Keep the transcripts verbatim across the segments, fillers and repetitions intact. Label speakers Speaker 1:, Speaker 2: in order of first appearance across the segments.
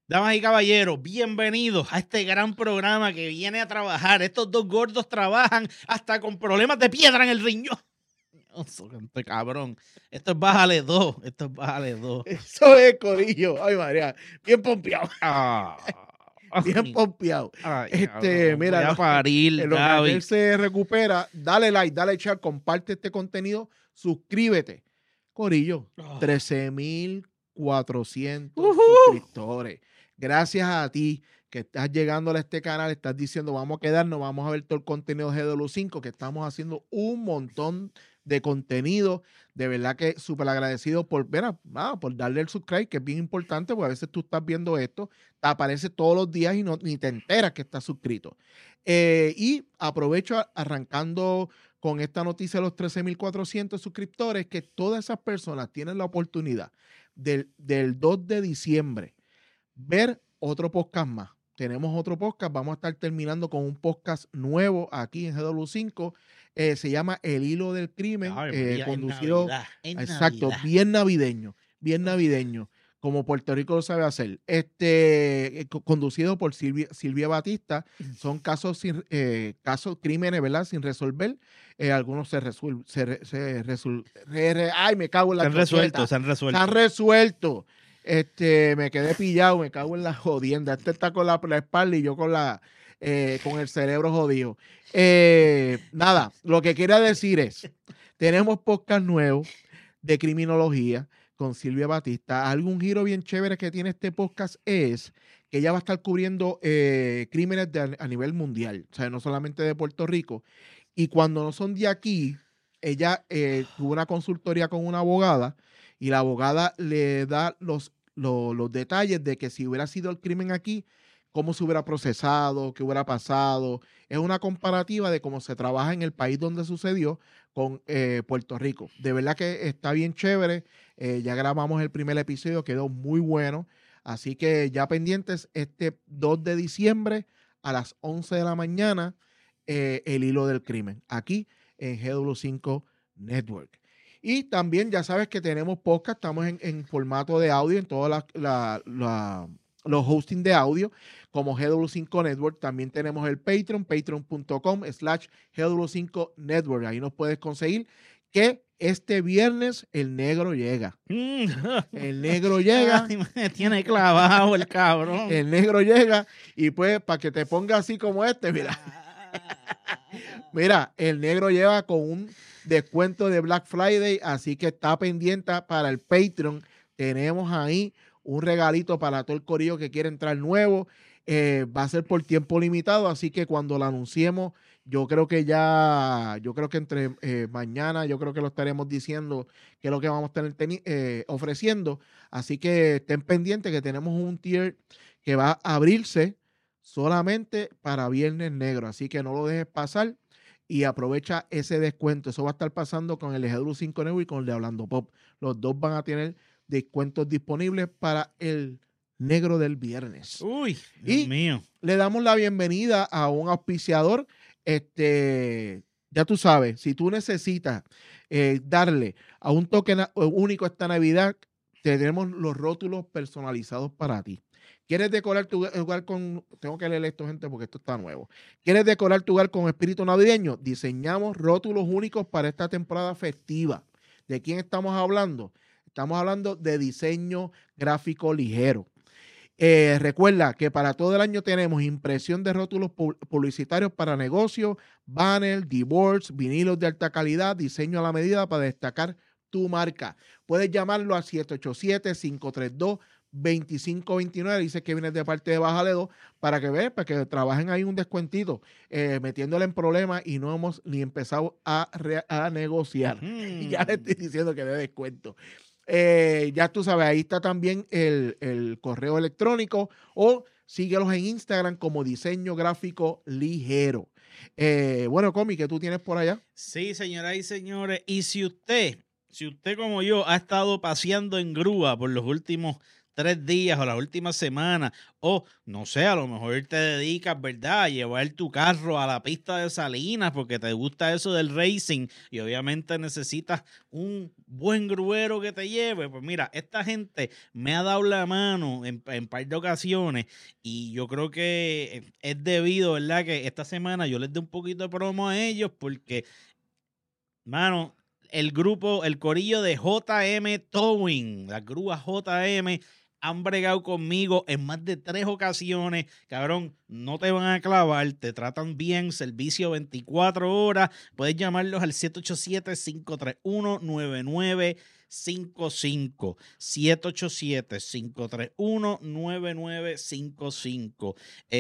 Speaker 1: Damas y caballeros, bienvenidos a este gran programa que viene a trabajar. Estos dos gordos trabajan hasta con problemas de piedra en el riñón. Este cabrón. Esto es bájale dos. Esto es bájale dos.
Speaker 2: Eso es, corillo. Ay, María. Bien pompeado.
Speaker 1: Ah,
Speaker 2: Bien pompeado.
Speaker 1: Ay,
Speaker 2: Este,
Speaker 1: cabrón,
Speaker 2: mira,
Speaker 1: voy a
Speaker 2: lo-
Speaker 1: parir,
Speaker 2: en lo que
Speaker 1: Gaby.
Speaker 2: aquel se recupera, dale like, dale share, comparte este contenido, suscríbete. Corillo,
Speaker 1: Oh.
Speaker 2: trece mil cuatrocientos
Speaker 1: Ujú.
Speaker 2: suscriptores. Gracias a ti que estás llegando a este canal, estás diciendo vamos a quedarnos, vamos a ver todo el contenido de G W cinco, que estamos haciendo un montón de contenido. De verdad que súper agradecido por, mira, nada, por darle el subscribe, que es bien importante, porque a veces tú estás viendo esto, te aparece todos los días y no, ni te enteras que estás suscrito. Eh, y aprovecho a, arrancando con esta noticia de los trece mil cuatrocientos suscriptores, que todas esas personas tienen la oportunidad del, del dos de diciembre ver otro podcast más. Tenemos otro podcast, vamos a estar terminando con un podcast nuevo aquí en G W cinco, eh, se llama El Hilo del Crimen,
Speaker 1: Ay,
Speaker 2: eh,
Speaker 1: María,
Speaker 2: conducido,
Speaker 1: en Navidad, en
Speaker 2: exacto,
Speaker 1: Navidad.
Speaker 2: bien navideño, bien navideño, como Puerto Rico lo sabe hacer, este, eh, conducido por Silvia, Silvia Batista. Son casos, sin, eh, casos, crímenes, ¿verdad? Sin resolver, eh, algunos se resuelven, se, se resol, re, re, ay, me cago en la
Speaker 1: Se han
Speaker 2: chocheta.
Speaker 1: resuelto, se han resuelto.
Speaker 2: Se han resuelto. Este, me quedé pillado, me cago en la jodienda. Este está con la, la espalda y yo con la eh, con el cerebro jodido. Eh, nada, lo que quería decir es, tenemos podcast nuevo de criminología con Silvia Batista. Algún giro bien chévere que tiene este podcast es que ella va a estar cubriendo eh, crímenes de, a nivel mundial, o sea, no solamente de Puerto Rico. Y cuando no son de aquí, ella eh, tuvo una consultoría con una abogada y la abogada le da los Los, los detalles de que si hubiera sido el crimen aquí, cómo se hubiera procesado, qué hubiera pasado. Es una comparativa de cómo se trabaja en el país donde sucedió con eh, Puerto Rico. De verdad que está bien chévere. Eh, ya grabamos el primer episodio, quedó muy bueno. Así que ya pendientes, este dos de diciembre a las once de la mañana, eh, El Hilo del Crimen, aquí en G W cinco Network. Y también ya sabes que tenemos podcast, estamos en, en formato de audio en todos la, la, la, los hosting de audio como G W cinco Network. También tenemos el Patreon, patreon punto com slash G W cinco Network. Ahí nos puedes conseguir que este viernes el negro llega. El negro llega.
Speaker 1: Ay, me tiene clavado el cabrón.
Speaker 2: El negro llega y pues para que te ponga así como este, mira. Mira, el negro lleva con un descuento de Black Friday, así que está pendiente para el Patreon. Tenemos ahí un regalito para todo el corillo que quiere entrar nuevo. Eh, va a ser por tiempo limitado, así que cuando lo anunciemos, yo creo que ya, yo creo que entre eh, mañana, yo creo que lo estaremos diciendo que es lo que vamos a estar eh, ofreciendo. Así que estén pendientes que tenemos un tier que va a abrirse solamente para Viernes Negro, así que no lo dejes pasar y aprovecha ese descuento. Eso va a estar pasando con el G W cinco Network y con el de Hablando Pop. Los dos van a tener descuentos disponibles para el negro del viernes.
Speaker 1: Uy, Dios
Speaker 2: y
Speaker 1: mío.
Speaker 2: Le damos la bienvenida a un auspiciador. Este, ya tú sabes, si tú necesitas eh, darle a un toque único esta Navidad, tenemos los rótulos personalizados para ti. ¿Quieres decorar tu hogar con... Tengo que leer esto, gente, porque esto está nuevo. ¿Quieres decorar tu hogar con espíritu navideño? Diseñamos rótulos únicos para esta temporada festiva. ¿De quién estamos hablando? Estamos hablando de diseño gráfico ligero. Eh, recuerda que para todo el año tenemos impresión de rótulos publicitarios para negocios, banners, billboards, vinilos de alta calidad, diseño a la medida para destacar tu marca. Puedes llamarlo a siete ocho siete, cinco tres dos, dos cinco dos nueve. Dice que vienes de parte de Bajaledo para que vean, para que trabajen ahí un descuentito, eh, metiéndole en problemas y no hemos ni empezado a, re, a negociar. Mm. Ya le estoy diciendo que de descuento. Eh, ya tú sabes, ahí está también el, el correo electrónico o síguelos en Instagram como Diseño Gráfico Ligero. Eh, bueno, Comi, ¿qué tú tienes por allá?
Speaker 1: Sí, señoras y señores, y si usted, si usted como yo ha estado paseando en grúa por los últimos tres días o las últimas semanas, o no sé, a lo mejor te dedicas, ¿verdad?, a llevar tu carro a la pista de Salinas porque te gusta eso del racing y obviamente necesitas un buen gruero que te lleve. Pues mira, esta gente me ha dado la mano en, en par de ocasiones y yo creo que es debido, ¿verdad?, que esta semana yo les dé un poquito de promo a ellos porque, mano, el grupo, el corillo de J M Towing, las grúas J M, han bregado conmigo en más de tres ocasiones. Cabrón, no te van a clavar, te tratan bien, servicio veinticuatro horas. Puedes llamarlos al siete ocho siete, cinco tres uno, nueve nueve cinco cinco. siete ocho siete, cinco tres uno, nueve nueve cinco cinco.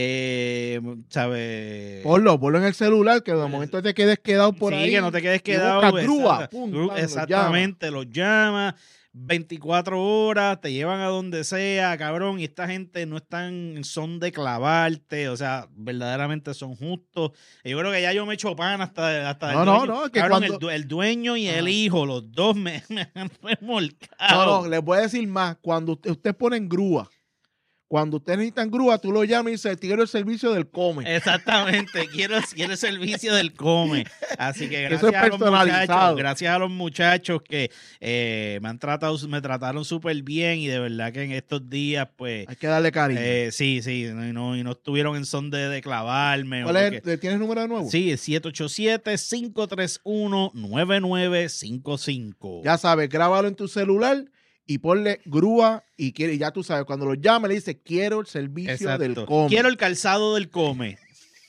Speaker 1: Eh, ¿sabes?
Speaker 2: Ponlo, ponlo en el celular, que de
Speaker 1: Pues,
Speaker 2: momento te quedes quedado por
Speaker 1: sí,
Speaker 2: ahí.
Speaker 1: que no te quedes
Speaker 2: y
Speaker 1: quedado.
Speaker 2: buscas grúa,
Speaker 1: exacta-
Speaker 2: pum,
Speaker 1: gru-
Speaker 2: pam, los
Speaker 1: exactamente, los llama veinticuatro horas, te llevan a donde sea, cabrón, y esta gente no están, son de clavarte, o sea, verdaderamente son justos. Yo creo que ya yo me echo pan hasta, hasta
Speaker 2: No,
Speaker 1: el
Speaker 2: no,
Speaker 1: dueño.
Speaker 2: no, que
Speaker 1: Cabrón,
Speaker 2: cuando-
Speaker 1: el, du- el dueño y el
Speaker 2: Ajá.
Speaker 1: hijo, los dos me, me han
Speaker 2: No,
Speaker 1: remolcado.
Speaker 2: no, les voy a decir más. Cuando usted, usted pone en grúa, cuando usted necesita en grúa, tú lo llamas y dices, quiero el servicio del come.
Speaker 1: Exactamente, quiero, quiero el servicio del come. Así que
Speaker 2: Eso
Speaker 1: gracias
Speaker 2: es
Speaker 1: a los
Speaker 2: personalizado.
Speaker 1: muchachos, gracias a los muchachos que eh, me han tratado, me trataron súper bien y de verdad que en estos días, pues,
Speaker 2: Hay que darle cariño.
Speaker 1: eh, sí, sí, no, y no, y no estuvieron en son de, de clavarme.
Speaker 2: ¿Cuál
Speaker 1: o
Speaker 2: es?
Speaker 1: porque-
Speaker 2: el- ¿Tienes el número de nuevo?
Speaker 1: Sí, siete ocho siete, cinco tres uno, nueve nueve cinco cinco.
Speaker 2: Ya sabes, grábalo en tu celular y ponle grúa y quiere, y ya tú sabes, cuando lo llame le dice, quiero el servicio
Speaker 1: Exacto.
Speaker 2: del come.
Speaker 1: Quiero el calzado del come.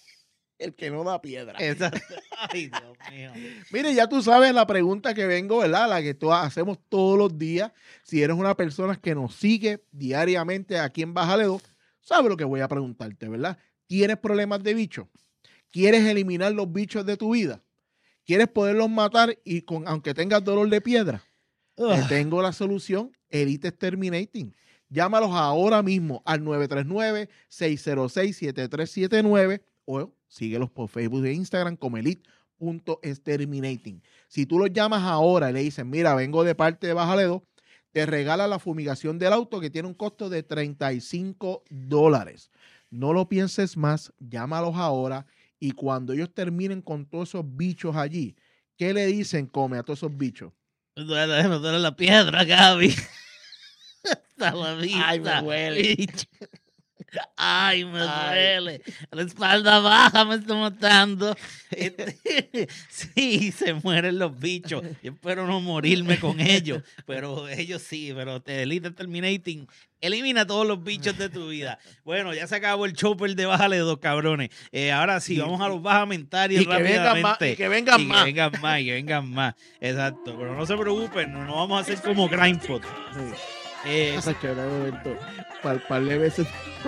Speaker 2: el que no da piedra.
Speaker 1: Exacto. Ay, Dios mío.
Speaker 2: Mire, ya tú sabes la pregunta que vengo, ¿verdad? La que tú hacemos todos los días. Si eres una persona que nos sigue diariamente aquí en Bájale dos, sabes lo que voy a preguntarte, ¿verdad? ¿Tienes problemas de bicho? ¿Quieres eliminar los bichos de tu vida? ¿Quieres poderlos matar y con, aunque tengas dolor de piedra? Te tengo la solución, Elite Exterminating. Llámalos ahora mismo al nueve tres nueve, seis cero seis, siete tres siete nueve o síguelos por Facebook e Instagram como elite punto exterminating. Si tú los llamas ahora y le dices, mira, vengo de parte de Bájale dos, te regala la fumigación del auto que tiene un costo de treinta y cinco dólares. No lo pienses más, llámalos ahora y cuando ellos terminen con todos esos bichos allí, ¿qué le dicen, come, a todos esos bichos?
Speaker 1: Me duele, me duele la piedra, Gaby. Está la vista.
Speaker 2: Ay, me duele.
Speaker 1: Bicho. Ay, me
Speaker 2: Ay.
Speaker 1: duele. La espalda baja me está matando. Este, sí, se mueren los bichos. Yo espero no morirme con ellos. Pero ellos sí, pero te Elite Terminating elimina todos los bichos de tu vida. Bueno, ya se acabó el chopper de Bájale dos, cabrones. Eh, ahora sí,
Speaker 2: Y-
Speaker 1: vamos a los bajamentarios
Speaker 2: Y que vengan más,
Speaker 1: rápidamente.
Speaker 2: y que vengan
Speaker 1: Y que
Speaker 2: más.
Speaker 1: vengan más, y que vengan más. Exacto. Pero no se preocupen, no, no vamos a hacer como Grindpot. Eh,
Speaker 2: Par, par de veces.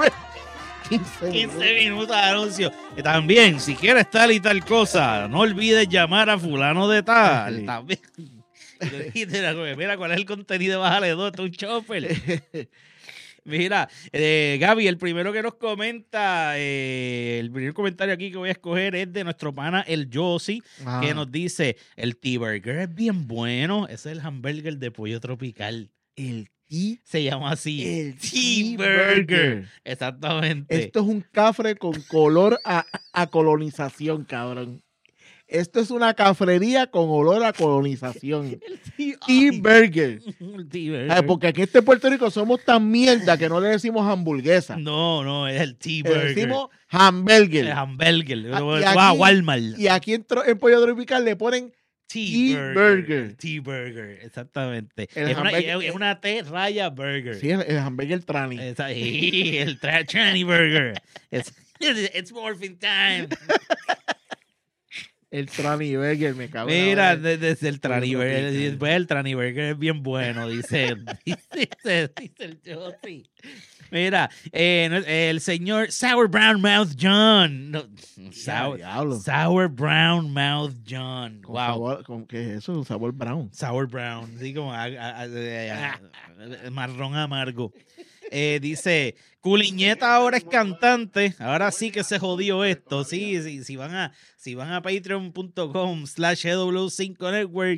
Speaker 2: quince
Speaker 1: quince minutos de anuncio. Y también, si quieres tal y tal cosa, no olvides llamar a fulano de tal.
Speaker 2: Sí.
Speaker 1: También. Y te- Mira, ¿cuál es el contenido de Bájale dos? Esto es un chopper. Mira, eh, Gaby, el primero que nos comenta, eh, el primer comentario aquí que voy a escoger es de nuestro pana, el Josie,
Speaker 2: Ah,
Speaker 1: que nos dice, el T-Burger es bien bueno, ese es el hamburger de pollo tropical.
Speaker 2: el T.
Speaker 1: Se llama así.
Speaker 2: El
Speaker 1: T-Burger.
Speaker 2: T-Burger.
Speaker 1: Exactamente.
Speaker 2: Esto es un cafre con color a, a colonización, cabrón. Esto es una cafrería con olor a colonización. T-Burger.
Speaker 1: El T-Burger.
Speaker 2: Ay, porque aquí en Puerto Rico somos tan mierda que no le decimos hamburguesa.
Speaker 1: No, no, es el
Speaker 2: Le
Speaker 1: T-Burger.
Speaker 2: decimos hamburger.
Speaker 1: El hamburger.
Speaker 2: Ah,
Speaker 1: Tú
Speaker 2: y
Speaker 1: vas a
Speaker 2: aquí-
Speaker 1: Walmart.
Speaker 2: Y aquí en, tro- en Pollo Tropical le ponen
Speaker 1: T-Burger. T-Burger, exactamente.
Speaker 2: El
Speaker 1: Es una,
Speaker 2: hamburger-
Speaker 1: es una T raya burger.
Speaker 2: sí, el, el hamburger trani.
Speaker 1: Esa- sí, el tra- tranny burger. It's, it's morphing time.
Speaker 2: El trani burger, me cago. en la
Speaker 1: Mira,
Speaker 2: madre.
Speaker 1: de- desde el tranny
Speaker 2: Pollo
Speaker 1: burger.
Speaker 2: tropical.
Speaker 1: Después el tranny burger es bien bueno, dice, dice, dice el Josie. Mira, eh, no- el señor Sour Brown Mouth John. No,
Speaker 2: Ya,
Speaker 1: sour,
Speaker 2: diablo.
Speaker 1: Sour Brown Mouth John.
Speaker 2: Con
Speaker 1: Wow.
Speaker 2: sabor- con- ¿Qué es eso? Un sabor brown.
Speaker 1: Sour Brown, así como a- a- a- a- a- marrón amargo. Eh, dice, Culiñeta ahora es cantante, ahora sí que se jodió esto. Sí, sí, si van a, si van a patreon punto com slash E W cinco network,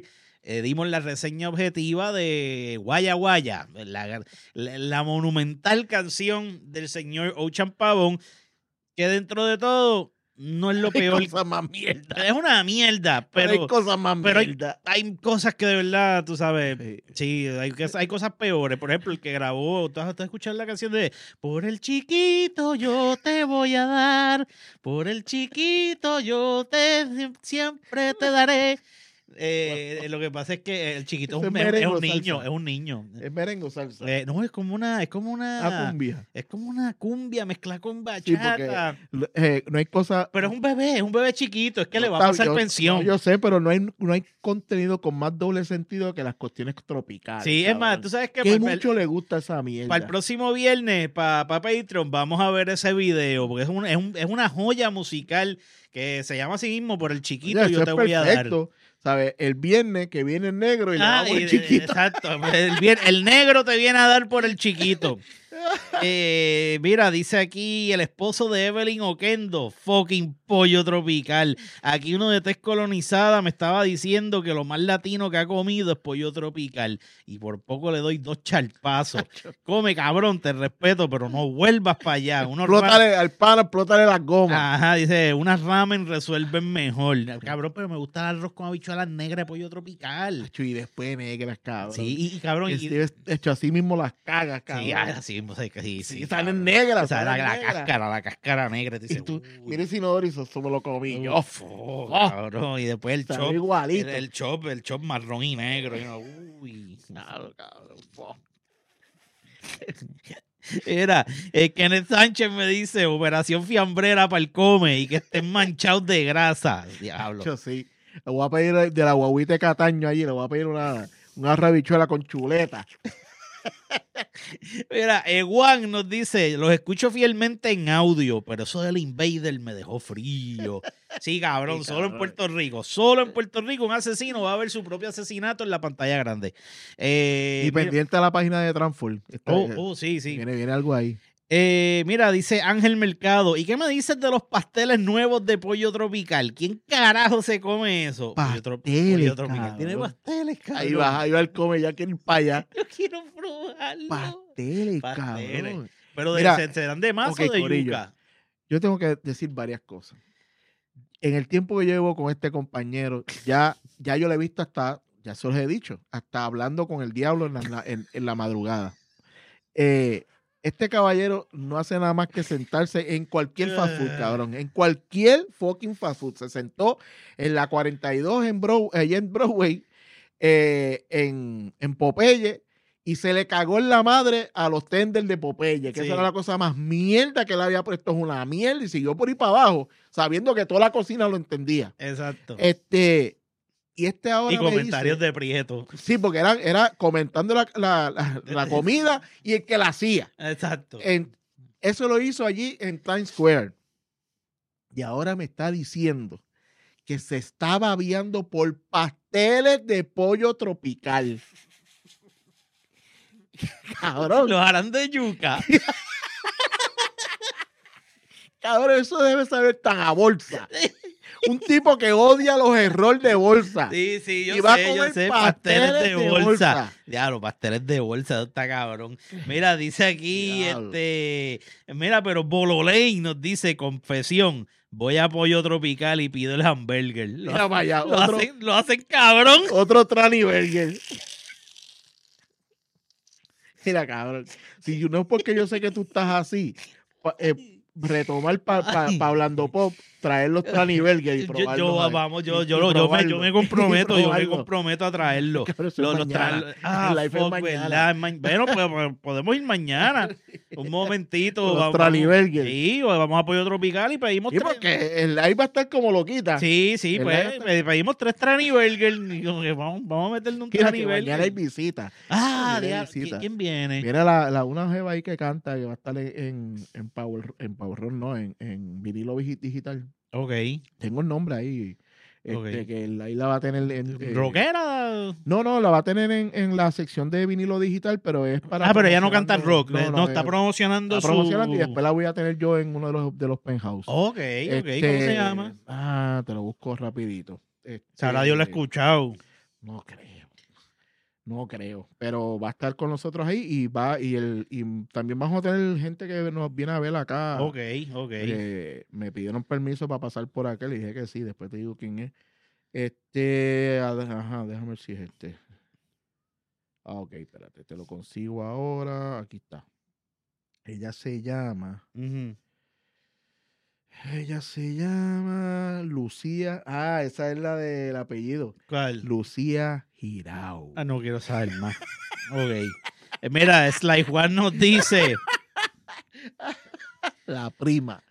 Speaker 1: eh, dimos la reseña objetiva de Guaya Guaya, la, la, la monumental canción del señor Ochan Pavón, que dentro de todo no es lo peor.
Speaker 2: Hay cosas más mierda.
Speaker 1: Es una mierda, pero,
Speaker 2: Hay cosas más
Speaker 1: pero hay,
Speaker 2: mierda.
Speaker 1: hay cosas que de verdad, tú sabes,
Speaker 2: Sí.
Speaker 1: sí, hay, hay cosas peores. Por ejemplo, el que grabó, ¿tú has escuchado la canción de Por el chiquito yo te voy a dar, por el chiquito yo te siempre te daré? Eh, lo que pasa es que el chiquito es un, es, es un niño,
Speaker 2: salsa.
Speaker 1: es un niño.
Speaker 2: Es merengue o salsa.
Speaker 1: Eh, no, es como una, es como una
Speaker 2: Ah, cumbia.
Speaker 1: Es como una cumbia mezclada con bachata.
Speaker 2: Sí, porque, eh, no hay cosa.
Speaker 1: Pero es un bebé, es un bebé chiquito, es que
Speaker 2: no,
Speaker 1: le va a pasar
Speaker 2: yo,
Speaker 1: pensión.
Speaker 2: No, yo sé, pero no hay, no hay contenido con más doble sentido que las cuestiones tropicales.
Speaker 1: Sí,
Speaker 2: cabrón.
Speaker 1: es más, tú sabes que
Speaker 2: que
Speaker 1: para,
Speaker 2: mucho
Speaker 1: el,
Speaker 2: le gusta esa mierda.
Speaker 1: para el próximo viernes, para, para Patreon, vamos a ver ese video, porque es, un, es, un, es una joya musical que se llama así mismo Por el chiquito
Speaker 2: Oye,
Speaker 1: yo
Speaker 2: eso
Speaker 1: te
Speaker 2: es
Speaker 1: voy
Speaker 2: perfecto.
Speaker 1: a dar.
Speaker 2: ¿Sabes? El viernes que viene el negro y
Speaker 1: Ah,
Speaker 2: le damos
Speaker 1: y,
Speaker 2: el chiquito.
Speaker 1: Exacto. El, vier- el negro te viene a dar por el chiquito. Eh, mira, dice aquí el esposo de Evelyn Oquendo, fucking pollo tropical. Aquí uno de tez colonizada me estaba diciendo que lo más latino que ha comido es pollo tropical. Y por poco le doy dos charpazos. Come, cabrón, te respeto, pero no vuelvas para allá. Unos ra-
Speaker 2: Explótale al pana, explótale las gomas.
Speaker 1: Ajá, dice, unas ramen resuelven mejor. Cabrón, pero me gusta el arroz con habichuelas negras de pollo tropical.
Speaker 2: Acho, y después negras, cabrón.
Speaker 1: Sí, y, y cabrón,
Speaker 2: Que
Speaker 1: y,
Speaker 2: si es hecho así mismo las cagas, cabrón.
Speaker 1: sí, ah, sí, sí, sí,
Speaker 2: Sí,
Speaker 1: sí,
Speaker 2: salen
Speaker 1: cabrón.
Speaker 2: negras.
Speaker 1: O sea, la,
Speaker 2: salen
Speaker 1: la
Speaker 2: negras.
Speaker 1: cáscara, la cáscara negra. Te
Speaker 2: Y
Speaker 1: dice,
Speaker 2: tú,
Speaker 1: uy,
Speaker 2: mira si no eso, eso me lo comí yo.
Speaker 1: uf, oh, cabrón. Y después el
Speaker 2: Sabe
Speaker 1: chop, el,
Speaker 2: igualito.
Speaker 1: el chop, el chop marrón y negro. Y uno, uy,
Speaker 2: Claro, cabrón. Fuck.
Speaker 1: Era, eh, Kenneth Sánchez me dice, operación fiambrera para el come y que estén manchados de grasa. Diablo.
Speaker 2: Yo sí. Le voy a pedir de la guaguita de Cataño allí, le voy a pedir una, una rabichuela con chuleta.
Speaker 1: Mira, Ewan nos dice, los escucho fielmente en audio, pero eso del Invader me dejó frío. Sí, cabrón,
Speaker 2: Sí,
Speaker 1: solo en
Speaker 2: cabrón.
Speaker 1: Puerto Rico. Solo en Puerto Rico un asesino va a ver su propio asesinato en la pantalla grande. Eh,
Speaker 2: Y
Speaker 1: mira-
Speaker 2: pendiente a la página de Transform. Está-
Speaker 1: oh, oh, sí, sí.
Speaker 2: Viene, viene algo ahí.
Speaker 1: Eh, mira, dice Ángel Mercado. ¿Y qué me dices de los pasteles nuevos de pollo tropical? ¿Quién carajo se come eso? Pollo, tro-
Speaker 2: Pasteles,
Speaker 1: pollo tropical.
Speaker 2: cabrón.
Speaker 1: Tiene pasteles, cabrón.
Speaker 2: Ahí va, ahí va el come, ya quiere ir para allá.
Speaker 1: Yo quiero probarlo.
Speaker 2: Pasteles,
Speaker 1: Pasteles.
Speaker 2: cabrón.
Speaker 1: Pero de,
Speaker 2: Mira,
Speaker 1: ¿se, se dan de masa
Speaker 2: ok,
Speaker 1: o de
Speaker 2: corillo.
Speaker 1: yuca?
Speaker 2: Yo tengo que decir varias cosas. En el tiempo que llevo con este compañero, ya, ya yo le he visto hasta, ya se los he dicho, hasta hablando con el diablo en la, en, en la madrugada. Eh, este caballero no hace nada más que sentarse en cualquier fast food, cabrón. En cualquier fucking fast food. Se sentó en la cuarenta y dos en, Broad, allá en Broadway, eh, en, en Popeye, y se le cagó en la madre a los tenders de Popeye, que
Speaker 1: Sí.
Speaker 2: esa era la cosa más mierda que le había puesto, es una mierda, y siguió por ahí para abajo, sabiendo que toda la cocina lo entendía.
Speaker 1: Exacto.
Speaker 2: Este, y este ahora
Speaker 1: Y
Speaker 2: me
Speaker 1: comentarios
Speaker 2: dice-
Speaker 1: de Prieto.
Speaker 2: Sí, porque era, era comentando la, la- la- la comida y el que la hacía.
Speaker 1: Exacto.
Speaker 2: En- eso lo hizo allí en Times Square. Y ahora me está diciendo que se está babeando por pasteles de pollo tropical. Cabrón,
Speaker 1: Los harán de yuca.
Speaker 2: cabrón, eso debe saber tan a bolsa. Un tipo que odia los errores de bolsa.
Speaker 1: Sí, sí, yo
Speaker 2: Y va a
Speaker 1: sé, yo
Speaker 2: comer
Speaker 1: sé. Pasteles de
Speaker 2: pasteles de
Speaker 1: bolsa.
Speaker 2: bolsa.
Speaker 1: Diablo, pasteles de bolsa, eso está cabrón. Mira, dice aquí,
Speaker 2: Diablo.
Speaker 1: este, mira, pero Bololey nos dice, confesión, voy a pollo tropical y pido el hamburger. Lo,
Speaker 2: Mira para allá,
Speaker 1: lo
Speaker 2: otro,
Speaker 1: hacen, lo hacen cabrón.
Speaker 2: otro Trani Burger. Mira, cabrón. Si yo- no es porque yo sé que tú estás así, pa- eh, retomar para pa,
Speaker 1: Ay.
Speaker 2: pa Hablando Pop, traer los Trani Burger y
Speaker 1: Yo,
Speaker 2: probarlos.
Speaker 1: yo,
Speaker 2: ahí.
Speaker 1: vamos, yo,
Speaker 2: Y-
Speaker 1: yo,
Speaker 2: y
Speaker 1: lo- yo, me,
Speaker 2: probarlo.
Speaker 1: yo me comprometo,
Speaker 2: Y
Speaker 1: yo me
Speaker 2: probarlo.
Speaker 1: comprometo a traerlo.
Speaker 2: Cabrón, eso es
Speaker 1: Lo- los
Speaker 2: mañana.
Speaker 1: tra- ah,
Speaker 2: El live es
Speaker 1: fuck,
Speaker 2: mañana.
Speaker 1: ¿verdad? Es ma- Bueno, pues, pues, podemos ir mañana. Un momentito.
Speaker 2: Los
Speaker 1: vamos-
Speaker 2: Trani Burger.
Speaker 1: Sí, vamos a Pollo Tropical y pedimos
Speaker 2: Sí,
Speaker 1: tres.
Speaker 2: porque el live va a estar como loquita.
Speaker 1: Sí, sí,
Speaker 2: El
Speaker 1: pues
Speaker 2: live está-
Speaker 1: pe- pedimos tres Trani Burger. y como que Vamos, vamos a meterle un
Speaker 2: Mira
Speaker 1: Trani
Speaker 2: que
Speaker 1: Burger.
Speaker 2: mañana hay visita.
Speaker 1: Ah,
Speaker 2: Mañana hay
Speaker 1: dia-
Speaker 2: visita.
Speaker 1: ¿quién, quién viene?
Speaker 2: Mira la, la una jeva ahí que canta que va a estar en, en Power, en Power Rock, no, en, en vinilo vigi- digital.
Speaker 1: Ok.
Speaker 2: Tengo el nombre ahí. Este,
Speaker 1: Ok.
Speaker 2: que el- ahí la va a tener en. eh,
Speaker 1: ¿Rockera?
Speaker 2: No, no, la va a tener en, en la sección de vinilo digital, pero es para.
Speaker 1: Ah, pero ella no canta
Speaker 2: promocionando-
Speaker 1: rock. No, está
Speaker 2: eh,
Speaker 1: promocionando
Speaker 2: está
Speaker 1: su...
Speaker 2: promocionando y después la voy a tener yo en uno de los, de los penthouse.
Speaker 1: Ok, ok. ¿Cómo
Speaker 2: Este,
Speaker 1: se llama?
Speaker 2: Ah, te lo busco rapidito. Este,
Speaker 1: Sabrá Dios lo he escuchado.
Speaker 2: No creo. No creo. Pero va a estar con nosotros ahí y va y el y también vamos a tener gente que nos viene a ver acá.
Speaker 1: Ok, ok.
Speaker 2: Eh, me pidieron permiso para pasar por acá. Le dije que sí. Después te digo quién es. Este. Ajá, déjame ver si es este. Ah, ok, espérate. Te lo consigo ahora. Aquí está. Ella se llama.
Speaker 1: Uh-huh.
Speaker 2: Ella se llama Lucía. Ah, esa es la del apellido.
Speaker 1: ¿Cuál?
Speaker 2: Lucía Girao.
Speaker 1: Ah, no quiero saber más. Ok. Eh, mira, Sly Juan nos dice.
Speaker 2: La prima.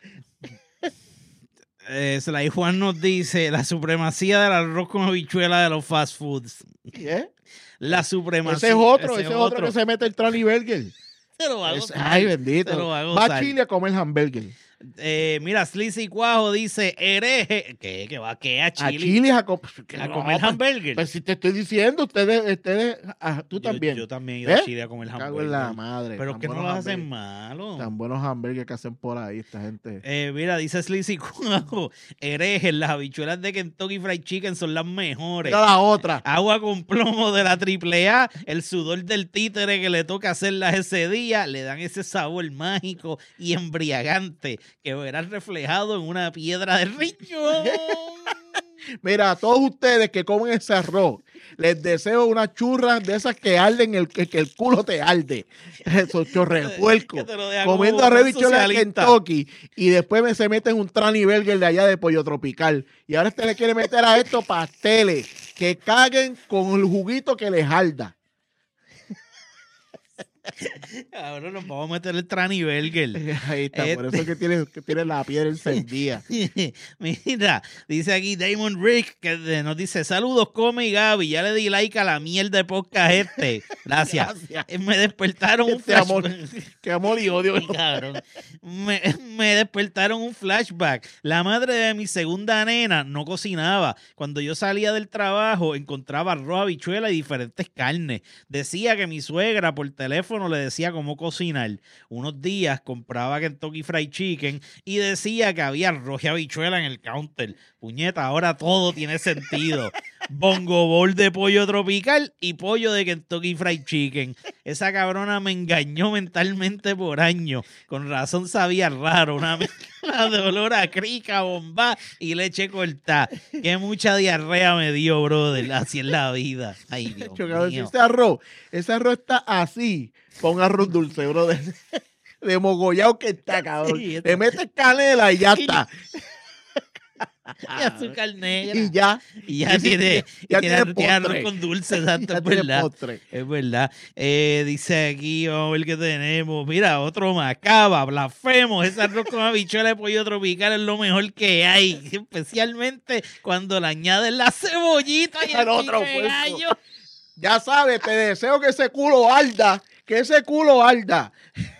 Speaker 1: Eh, Sly Juan nos dice la supremacía del arroz con habichuela de los fast foods.
Speaker 2: ¿Qué?
Speaker 1: La supremacía.
Speaker 2: Ese es otro, ese, ese es otro. otro que se mete el Trani Burger.
Speaker 1: Se lo va a gozar.
Speaker 2: Ay, bendito.
Speaker 1: Se lo va a
Speaker 2: Va
Speaker 1: gozar.
Speaker 2: a Chile a comer hamburger.
Speaker 1: Eh, mira, Sleazy Cuajo dice, hereje. ¿Qué? ¿Qué va? ¿Qué? A Chile.
Speaker 2: A Chile a, co
Speaker 1: a
Speaker 2: no,
Speaker 1: comer
Speaker 2: pues,
Speaker 1: hamburger.
Speaker 2: Pues si te estoy diciendo, ustedes, ustedes, ah, tú
Speaker 1: yo,
Speaker 2: también.
Speaker 1: Yo también he ido
Speaker 2: ¿Eh?
Speaker 1: a Chile a comer hamburger.
Speaker 2: Cago en la madre.
Speaker 1: Pero es que no los hacen malos.
Speaker 2: Tan buenos hamburgues que hacen por ahí esta gente.
Speaker 1: Eh, mira, dice Sleazy Cuajo, hereje, las habichuelas de Kentucky Fried Chicken son las mejores.
Speaker 2: Mira la otra.
Speaker 1: Agua con plomo de la triple A, el sudor del títere que le toca hacerlas ese día, le dan ese sabor mágico y embriagante que verás reflejado en una piedra de riñón.
Speaker 2: Mira, a todos ustedes que comen ese arroz, les deseo unas churras de esas que arden, el, que, que el culo te arde. Esos chorrepuercos. Comiendo arroz y bichuela de Kentucky y después me se meten un Trani Burger de allá de Pollo Tropical. Y ahora usted le quiere meter a estos pasteles que caguen con el juguito que les arda.
Speaker 1: Ahora nos vamos a meter el Trani Burger.
Speaker 2: Ahí está, este... por eso es que tiene, que tiene la piedra encendida.
Speaker 1: Mira, dice aquí Damon Rick que nos dice, saludos, Come y Gaby, ya le di like a la mierda de podcast este. Gracias. Gracias. Me despertaron un
Speaker 2: flashback. Amor, qué amor y odio.
Speaker 1: Sí, cabrón. Me, me despertaron un flashback. La madre de mi segunda nena no cocinaba. Cuando yo salía del trabajo encontraba arroz, habichuela y diferentes carnes. Decía que mi suegra por teléfono le decía cómo cocinar. Unos días compraba Kentucky Fried Chicken y decía que había arroz y habichuela en el counter. Puñeta, ahora todo tiene sentido. Bongo bowl de pollo tropical y pollo de Kentucky Fried Chicken. Esa cabrona me engañó mentalmente por años. Con razón sabía raro. Una mezcla de olor a crica, bomba y leche cortada. Qué mucha diarrea me dio, brother. Así es la vida. Ay, Dios
Speaker 2: Yo,
Speaker 1: mío.
Speaker 2: Ese arroz, ese arroz está así. Pon arroz dulce, brother. De mogollado que está, cabrón. Sí, está. Le metes canela y ya está.
Speaker 1: Y azúcar negra.
Speaker 2: Y ya.
Speaker 1: Y ya, y tiene,
Speaker 2: ya
Speaker 1: y tiene,
Speaker 2: tiene,
Speaker 1: tiene arroz con dulce, exacto, es verdad. Postre. Es verdad. Eh, dice aquí, vamos a ver qué tenemos. Mira, otro macaba, blasfemos. Ese arroz con habichuela de pollo tropical es lo mejor que hay. Especialmente cuando le añades la cebollita y el
Speaker 2: otro
Speaker 1: gallo.
Speaker 2: Ya sabes, te deseo que ese culo arda. Que ese culo arda.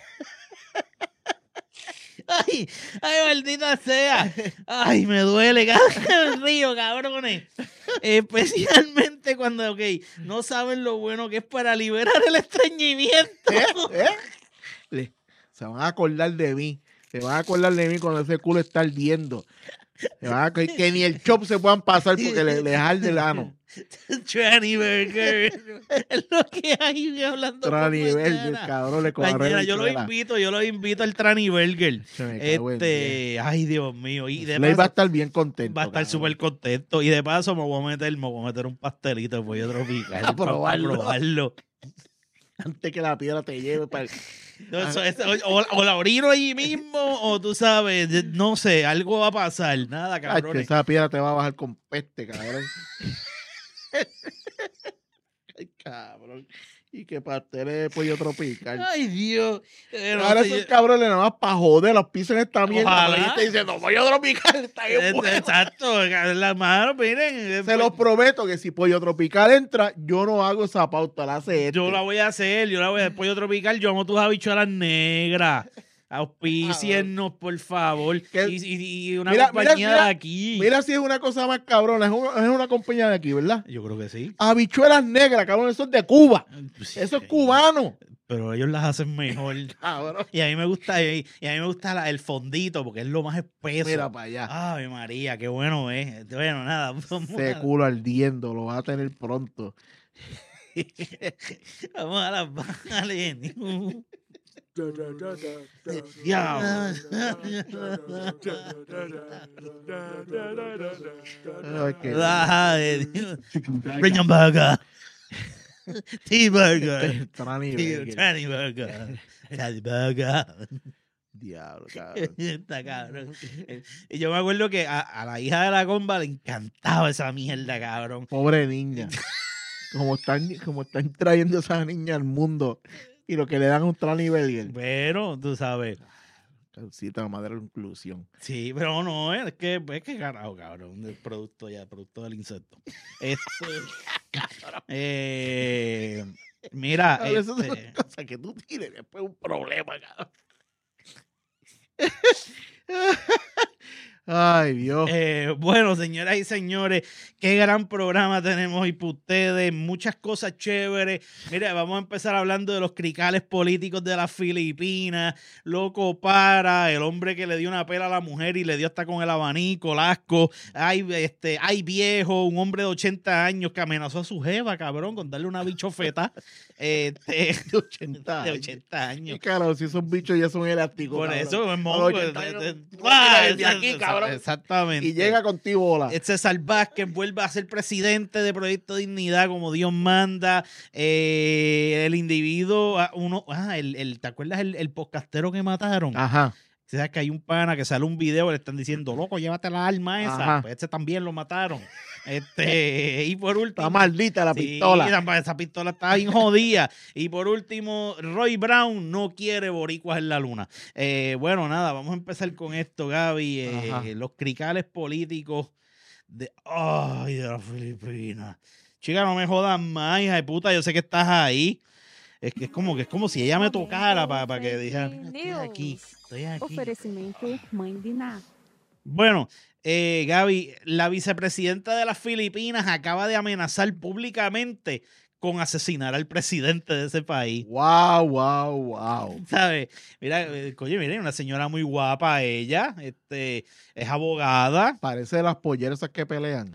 Speaker 1: Ay, ay, maldita sea. Ay, me duele cada vez que me río, cabrones. Especialmente cuando, ok, no saben lo bueno que es para liberar el estreñimiento.
Speaker 2: ¿Eh? ¿Eh? Se van a acordar de mí. Se van a acordar de mí cuando ese culo está ardiendo. Se van a, que, que ni el chop se puedan pasar porque les le arde el ano.
Speaker 1: Trani Burger. Es lo que hay hablando.
Speaker 2: Trani Burger, cabrón. Le
Speaker 1: mañana yo lo invito, yo lo invito al Trani Burger. Este, ay, Dios mío. Y de
Speaker 2: paso, va a estar bien contento.
Speaker 1: Va a estar súper contento. Y de paso me voy a meter, me voy a meter un pastelito de pollo tropical.
Speaker 2: A probarlo.
Speaker 1: Para probarlo.
Speaker 2: Antes que la piedra te lleve para el...
Speaker 1: No, eso, eso, o, o la orino allí mismo, o tú sabes, no sé, algo va a pasar. Nada, cabrón.
Speaker 2: Esa piedra te va a bajar con peste, cabrón. Ay, cabrón. Y que pasteles de pollo tropical.
Speaker 1: Ay, Dios.
Speaker 2: Eh, no ahora sé, esos yo... cabrones nada más para joder, los pisos en esta mierda. Y te dicen, no, pollo tropical está bien bueno.
Speaker 1: Exacto, la mano, miren.
Speaker 2: Se los prometo que si pollo tropical entra, yo no hago esa pauta, la hace este.
Speaker 1: Yo la voy a hacer, yo la voy a hacer. Pollo tropical, yo amo tus habichuelas negras. Auspíciennos, por favor. Y, y, y una
Speaker 2: mira,
Speaker 1: compañía
Speaker 2: mira, mira,
Speaker 1: de aquí.
Speaker 2: Mira si es una cosa más cabrona. Es una, es una compañía de aquí, ¿verdad?
Speaker 1: Yo creo que sí.
Speaker 2: Habichuelas negras, cabrón. Eso es de Cuba. Sí, eso es cubano.
Speaker 1: pero ellos las hacen mejor.
Speaker 2: Cabrón.
Speaker 1: Y a mí me gusta, y, y a mí me gusta la- el fondito porque es lo más espeso.
Speaker 2: Mira para allá.
Speaker 1: Ay, María, qué bueno es. Bueno, nada. Vamos
Speaker 2: Ese
Speaker 1: a,
Speaker 2: culo ardiendo, lo va a tener pronto.
Speaker 1: vamos a las balas.
Speaker 2: Ya. Ay, qué-
Speaker 1: Ay, Bring 'em burger. T-burger.
Speaker 2: Trani Burger.
Speaker 1: Tiny burger. Tiny burger.
Speaker 2: Diablo, cabrón.
Speaker 1: Está cabrón. Y yo me acuerdo que a, a la hija de la comba le encantaba esa mierda, cabrón.
Speaker 2: Pobre niña. Como están, como están trayendo a esa niña al mundo y lo que le dan un Trani Burger.
Speaker 1: Pero, tú sabes.
Speaker 2: Causita, la madre de la inclusión.
Speaker 1: Sí, pero no, es que, es que carajo, cabrón, el producto ya, el producto del insecto. Este, eh, mira,
Speaker 2: Cabrón, eso es
Speaker 1: este,
Speaker 2: una cosa que tú tienes después un problema, cabrón. Ay, Dios.
Speaker 1: eh, bueno, señoras y señores, qué gran programa tenemos hoy para ustedes, muchas cosas chéveres. Mira, vamos a empezar hablando de los cricales políticos de las Filipinas, loco para, el hombre que le dio una pela a la mujer y le dio hasta con el abanico, lasco, hay, este, hay viejo, un hombre de ochenta años que amenazó a su jeva, cabrón, con darle una bichofeta, este,
Speaker 2: de ochenta
Speaker 1: de
Speaker 2: años.
Speaker 1: ochenta años.
Speaker 2: Y claro, si esos bichos ya son elásticos.
Speaker 1: Por
Speaker 2: cabrón.
Speaker 1: eso, es
Speaker 2: A los
Speaker 1: mongo.
Speaker 2: ochenta
Speaker 1: de-
Speaker 2: años,
Speaker 1: de-
Speaker 2: tú
Speaker 1: ¡Ah!
Speaker 2: tiras desde aquí, cabrón.
Speaker 1: Exactamente.
Speaker 2: Y llega contigo, bola.
Speaker 1: César Vázquez vuelve a ser presidente de Proyecto Dignidad como Dios manda. Eh, el individuo, ah, uno, ah, el, el, ¿te acuerdas el, el podcastero que mataron?
Speaker 2: Ajá.
Speaker 1: ¿Sabes que hay un pana que sale un video y le están diciendo, loco, llévate la arma esa?
Speaker 2: Ajá.
Speaker 1: Pues ese también lo mataron. Este, y por último.
Speaker 2: Está maldita la
Speaker 1: Sí,
Speaker 2: pistola.
Speaker 1: esa, esa pistola está bien jodida. Y por último, Roy Brown no quiere boricuas en la luna. Eh, bueno, nada, vamos a empezar con esto, Gaby. Eh,
Speaker 2: Ajá.
Speaker 1: los cricales políticos de, ay, de las Filipinas. Chica, no me jodas más, hija de puta. Yo sé que estás ahí. Es que es como que es como si ella me tocara para que dijera, estoy aquí, estoy aquí.
Speaker 3: Oferecimento Mãe Diná.
Speaker 1: Bueno, eh, Gaby, la vicepresidenta de las Filipinas acaba de amenazar públicamente con asesinar al presidente de ese país.
Speaker 2: Wow, wow, wow.
Speaker 1: ¿Sabes? Mira, eh, oye, miren, una señora muy guapa ella, este, es abogada.
Speaker 2: Parece de las polleras esas que pelean.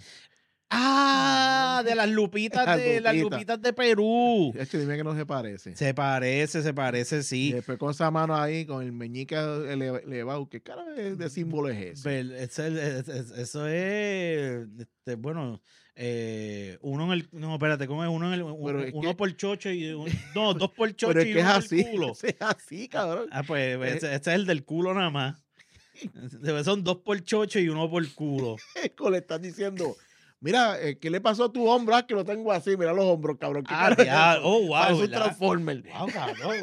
Speaker 1: Ah, de las lupitas
Speaker 2: Las
Speaker 1: de las
Speaker 2: lupitas.
Speaker 1: lupitas de Perú.
Speaker 2: Es que dime que no se parece.
Speaker 1: Se parece, se parece,
Speaker 2: Y
Speaker 1: sí.
Speaker 2: después con esa mano ahí, con el meñique ele- elevado, ¿qué cara de, de símbolo es ese?
Speaker 1: Pero ese- es- es- eso es, este, bueno, eh, uno en el, no, espérate, ¿cómo es? Uno, en el, un-
Speaker 2: Pero es
Speaker 1: uno
Speaker 2: que-
Speaker 1: por chocho y, un- no, dos por chocho
Speaker 2: Pero es
Speaker 1: y
Speaker 2: que es
Speaker 1: uno por
Speaker 2: así.
Speaker 1: culo.
Speaker 2: Es así, cabrón.
Speaker 1: Ah, pues ese, ese es el del culo nada más. Son dos por chocho y uno por culo.
Speaker 2: Eco le estás diciendo, mira, eh, ¿qué le pasó a tu hombro? Ah, que lo tengo así, mira los hombros, cabrón. ¿Qué
Speaker 1: Ah,
Speaker 2: cara es
Speaker 1: ya,
Speaker 2: eso?
Speaker 1: oh, wow,
Speaker 2: Parece un
Speaker 1: ¿verdad?
Speaker 2: Transformer.
Speaker 1: Wow, cabrón.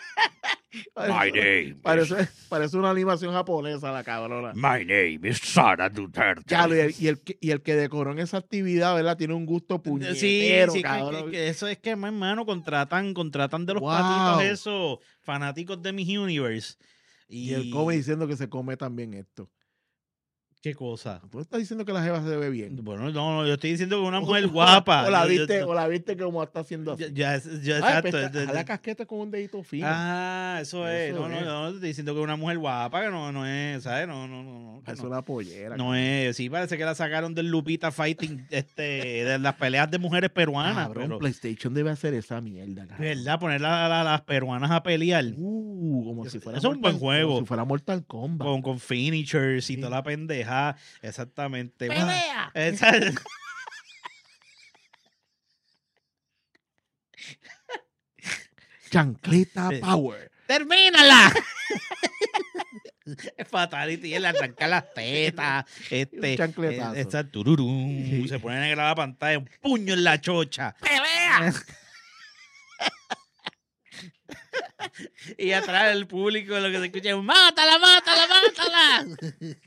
Speaker 4: My
Speaker 2: Parece,
Speaker 4: name
Speaker 2: parece, parece una animación japonesa la cabrona.
Speaker 4: My name is Sara Duterte.
Speaker 2: Ya, y, el, y, el, que- y el que decoró en esa actividad, ¿verdad? Tiene un gusto puñetero,
Speaker 1: Sí, sí, que,
Speaker 2: cabrón.
Speaker 1: que- que eso es que, mi hermano, contratan, contratan de los
Speaker 2: Wow.
Speaker 1: patitos esos, fanáticos de Miss Universe.
Speaker 2: Y él come diciendo que se come también esto.
Speaker 1: ¿Qué cosa?
Speaker 2: Tú estás diciendo que la jeva se ve bien.
Speaker 1: Bueno, no, no, yo estoy diciendo que una mujer guapa.
Speaker 2: O la
Speaker 1: Yo- yo-
Speaker 2: viste, o la viste como está haciendo así.
Speaker 1: Ya, ya, ya,
Speaker 2: Ay,
Speaker 1: exacto.
Speaker 2: pues,
Speaker 1: es- es-
Speaker 2: a la casqueta con un dedito fino.
Speaker 1: Ah, eso es.
Speaker 2: Eso
Speaker 1: No, no,
Speaker 2: es.
Speaker 1: no, estoy diciendo que una mujer guapa, que no, no es, ¿sabes? No, no, no. no, que
Speaker 2: Eso es
Speaker 1: no.
Speaker 2: una pollera.
Speaker 1: No es, sí, parece que la sacaron del Lupita Fighting, este, de las peleas de mujeres peruanas.
Speaker 2: Cabrón,
Speaker 1: Pero,
Speaker 2: PlayStation debe hacer esa mierda, cabrón.
Speaker 1: ¿verdad? Poner a, a las peruanas a pelear
Speaker 2: Uh, como si
Speaker 1: Eso-
Speaker 2: fuera
Speaker 1: eso es un buen
Speaker 2: Mortal-
Speaker 1: juego.
Speaker 2: Como si fuera Mortal Kombat.
Speaker 1: con, con finishers y
Speaker 2: Sí.
Speaker 1: toda la pendeja. Exactamente.
Speaker 2: ¡Pelea!
Speaker 1: Esa-
Speaker 2: Chancleta
Speaker 1: Sí.
Speaker 2: Power.
Speaker 1: ¡Termínala! Es fatality, él arranca las tetas, este,
Speaker 2: Un chancletazo.
Speaker 1: eh, está tururum,
Speaker 2: Sí.
Speaker 1: se pone negra la pantalla, un puño en la chocha. ¡Pelea! Y atrás del público lo que se escucha es ¡mátala, mátala, mátala!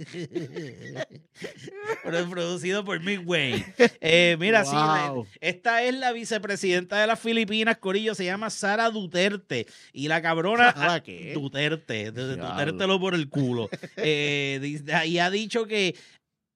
Speaker 1: Pero es producido por Midway. Eh, mira, sí,
Speaker 2: Wow.
Speaker 1: la- esta es la vicepresidenta de las Filipinas, Corillo, se llama Sara Duterte. Y la cabrona...
Speaker 2: ¿Sara qué?
Speaker 1: Duterte, de- de-
Speaker 2: Diablo.
Speaker 1: Dutértelo por el culo. Eh, dice- y ha dicho que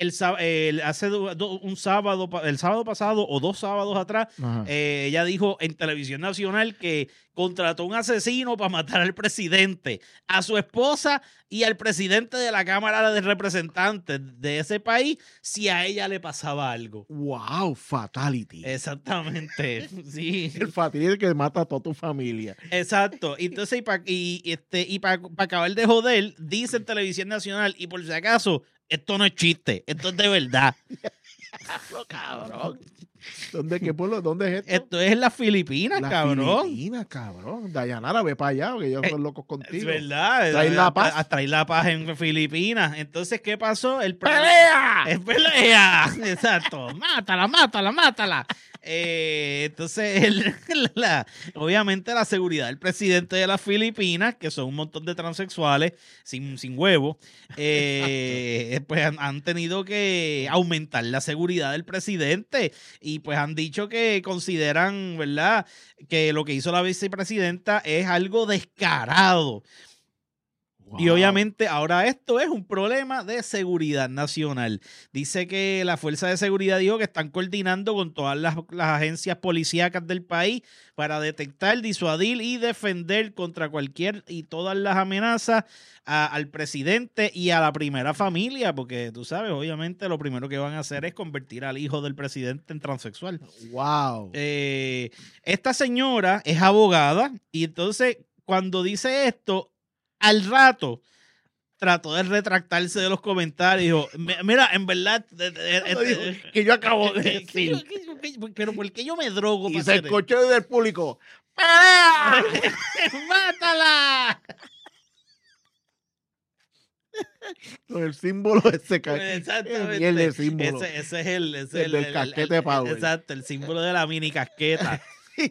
Speaker 1: el, sá- el- hace do- do- un sábado, pa- el sábado pasado o dos sábados atrás,
Speaker 2: Ajá.
Speaker 1: eh, ella dijo en Televisión Nacional que contrató un asesino para matar al presidente, a su esposa y al presidente de la Cámara de Representantes de ese país si a ella le pasaba algo.
Speaker 2: Wow, fatality.
Speaker 1: Exactamente, sí.
Speaker 2: El fatality que mata a toda tu familia.
Speaker 1: Exacto. Entonces, y para y, este, y pa, pa acabar de joder, dice en Televisión Nacional, y por si acaso, esto no es chiste, esto es de verdad.
Speaker 2: Cabrón. ¿Dónde, qué pueblo? ¿Dónde es esto?
Speaker 1: Esto es en las Filipinas,
Speaker 2: Las
Speaker 1: cabrón.
Speaker 2: Filipinas, cabrón. Dayanara, ve para allá, porque ellos
Speaker 1: Eh,
Speaker 2: son locos
Speaker 1: Es
Speaker 2: contigo.
Speaker 1: verdad.
Speaker 2: Traer la
Speaker 1: a-
Speaker 2: paz.
Speaker 1: A, traer la paz en Filipinas. Entonces, ¿qué pasó? El pre-
Speaker 2: ¡Pelea!
Speaker 1: Es pelea. Exacto. Mátala, mátala, mátala. Eh, entonces, el- la- obviamente la seguridad del presidente de las Filipinas, que son un montón de transexuales sin, sin huevo, eh, pues han, han tenido que aumentar la seguridad del presidente y pues han dicho que consideran, ¿verdad?, que lo que hizo la vicepresidenta es algo descarado. Y
Speaker 2: Wow.
Speaker 1: obviamente ahora esto es un problema de seguridad nacional. Dice que la Fuerza de Seguridad dijo que están coordinando con todas las, las agencias policíacas del país para detectar, disuadir y defender contra cualquier y todas las amenazas a- al presidente y a la primera familia, porque tú sabes, obviamente lo primero que van a hacer es convertir al hijo del presidente en transexual.
Speaker 2: Wow.
Speaker 1: Eh, esta señora es abogada y entonces cuando dice esto, al rato trató de retractarse de los comentarios. Dijo, "Mi- mira, en verdad... de- de- de-
Speaker 2: Eso dijo
Speaker 1: este-
Speaker 2: que yo acabo de
Speaker 1: que- que yo-
Speaker 2: decir.
Speaker 1: que yo- que yo- pero ¿por qué yo me drogo
Speaker 2: Y
Speaker 1: para
Speaker 2: se
Speaker 1: hacer esto?
Speaker 2: escuchó del público. ¡Pelea!
Speaker 1: ¡Mátala!
Speaker 2: Con el símbolo ese ca-
Speaker 1: Exactamente.
Speaker 2: Mierda de símbolo.
Speaker 1: Ese, ese es el... ese
Speaker 2: El
Speaker 1: es
Speaker 2: del
Speaker 1: el-
Speaker 2: casquete
Speaker 1: el-
Speaker 2: power.
Speaker 1: Exacto, el símbolo de la mini casqueta.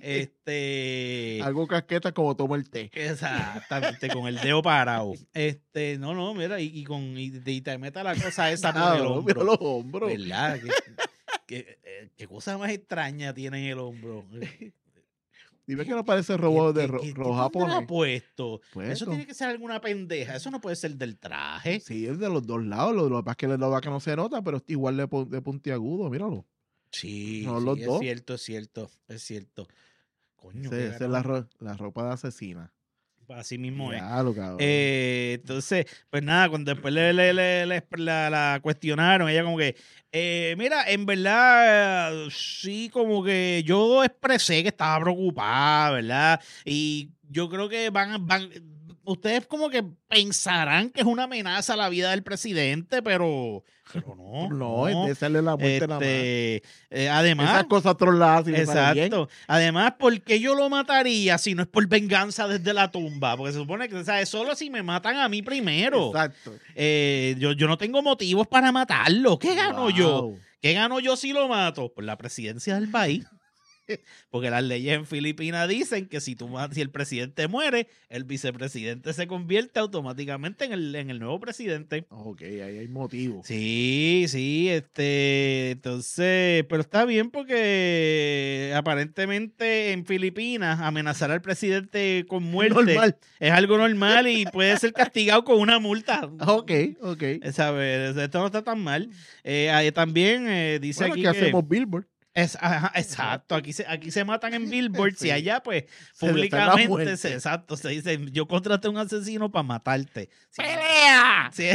Speaker 1: este...
Speaker 2: Algo casqueta como tomo el té.
Speaker 1: Exactamente, con el dedo parado. Este, no, no, mira, y, y con y, y te meta la cosa esa por el
Speaker 2: Cabrón, mira
Speaker 1: hombro.
Speaker 2: los hombros.
Speaker 1: ¿Verdad? ¿Qué, qué, eh, qué cosa más extraña tiene en el hombro?
Speaker 2: Dime que no parece robot
Speaker 1: ¿Qué-
Speaker 2: de
Speaker 1: qué-
Speaker 2: ro
Speaker 1: qué- qué
Speaker 2: rojo
Speaker 1: tendrá
Speaker 2: japonés.
Speaker 1: puesto?
Speaker 2: Pues,
Speaker 1: Eso
Speaker 2: con-
Speaker 1: tiene que ser alguna pendeja. Eso no puede ser del traje.
Speaker 2: Sí, es de los dos lados. Lo, lo que pasa es que la vaca no se nota, pero es igual de, pu- de puntiagudo. Míralo.
Speaker 1: Sí,
Speaker 2: No,
Speaker 1: sí,
Speaker 2: los
Speaker 1: es
Speaker 2: dos.
Speaker 1: cierto, es cierto, es cierto. Coño,
Speaker 2: Ese-
Speaker 1: qué
Speaker 2: esa es la,
Speaker 1: carajo.
Speaker 2: ro- la ropa de asesina.
Speaker 1: Así mismo es.
Speaker 2: Claro, cabrón.
Speaker 1: Eh, entonces, pues nada, cuando después le, le- le- le- la, la cuestionaron, ella como que, eh, mira, en verdad, eh, sí, como que yo expresé que estaba preocupada, ¿verdad? Y yo creo que van, van, ustedes como que pensarán que es una amenaza a la vida del presidente, pero, pero no.
Speaker 2: no, es de hacerle la muerte nada más.
Speaker 1: Este, eh, además,
Speaker 2: Esas cosas troladas. Si le sale bien.
Speaker 1: exacto. Además, ¿por qué yo lo mataría si no es por venganza desde la tumba? Porque se supone que, ¿sabes? Solo si me matan a mí primero.
Speaker 2: Exacto.
Speaker 1: Eh, yo, yo no tengo motivos para matarlo. ¿Qué gano yo?
Speaker 2: Wow.
Speaker 1: ¿Qué gano yo si lo mato? Por la presidencia del país. Porque las leyes en Filipinas dicen que si, tú, ma- si el presidente muere, el vicepresidente se convierte automáticamente en el, en el nuevo presidente.
Speaker 2: Ok, ahí hay motivo.
Speaker 1: Sí, sí, este, entonces, pero está bien porque aparentemente en Filipinas amenazar al presidente con muerte
Speaker 2: Normal.
Speaker 1: es algo normal y puede ser castigado con una multa.
Speaker 2: Ok, ok.
Speaker 1: ¿Sabes? Esto no está tan mal. Eh, ahí también eh, dice
Speaker 2: Bueno,
Speaker 1: aquí
Speaker 2: ¿qué
Speaker 1: que...
Speaker 2: hacemos Billboard?
Speaker 1: Es, ajá, exacto, aquí se, aquí se matan en billboards
Speaker 2: Sí.
Speaker 1: y allá pues
Speaker 2: Se les da la
Speaker 1: públicamente
Speaker 2: muerte.
Speaker 1: se, exacto, se dice, yo contraté a un asesino para matarte. Sí.
Speaker 2: ¡Pelea!
Speaker 1: Sí.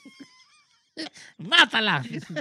Speaker 1: ¡Mátala!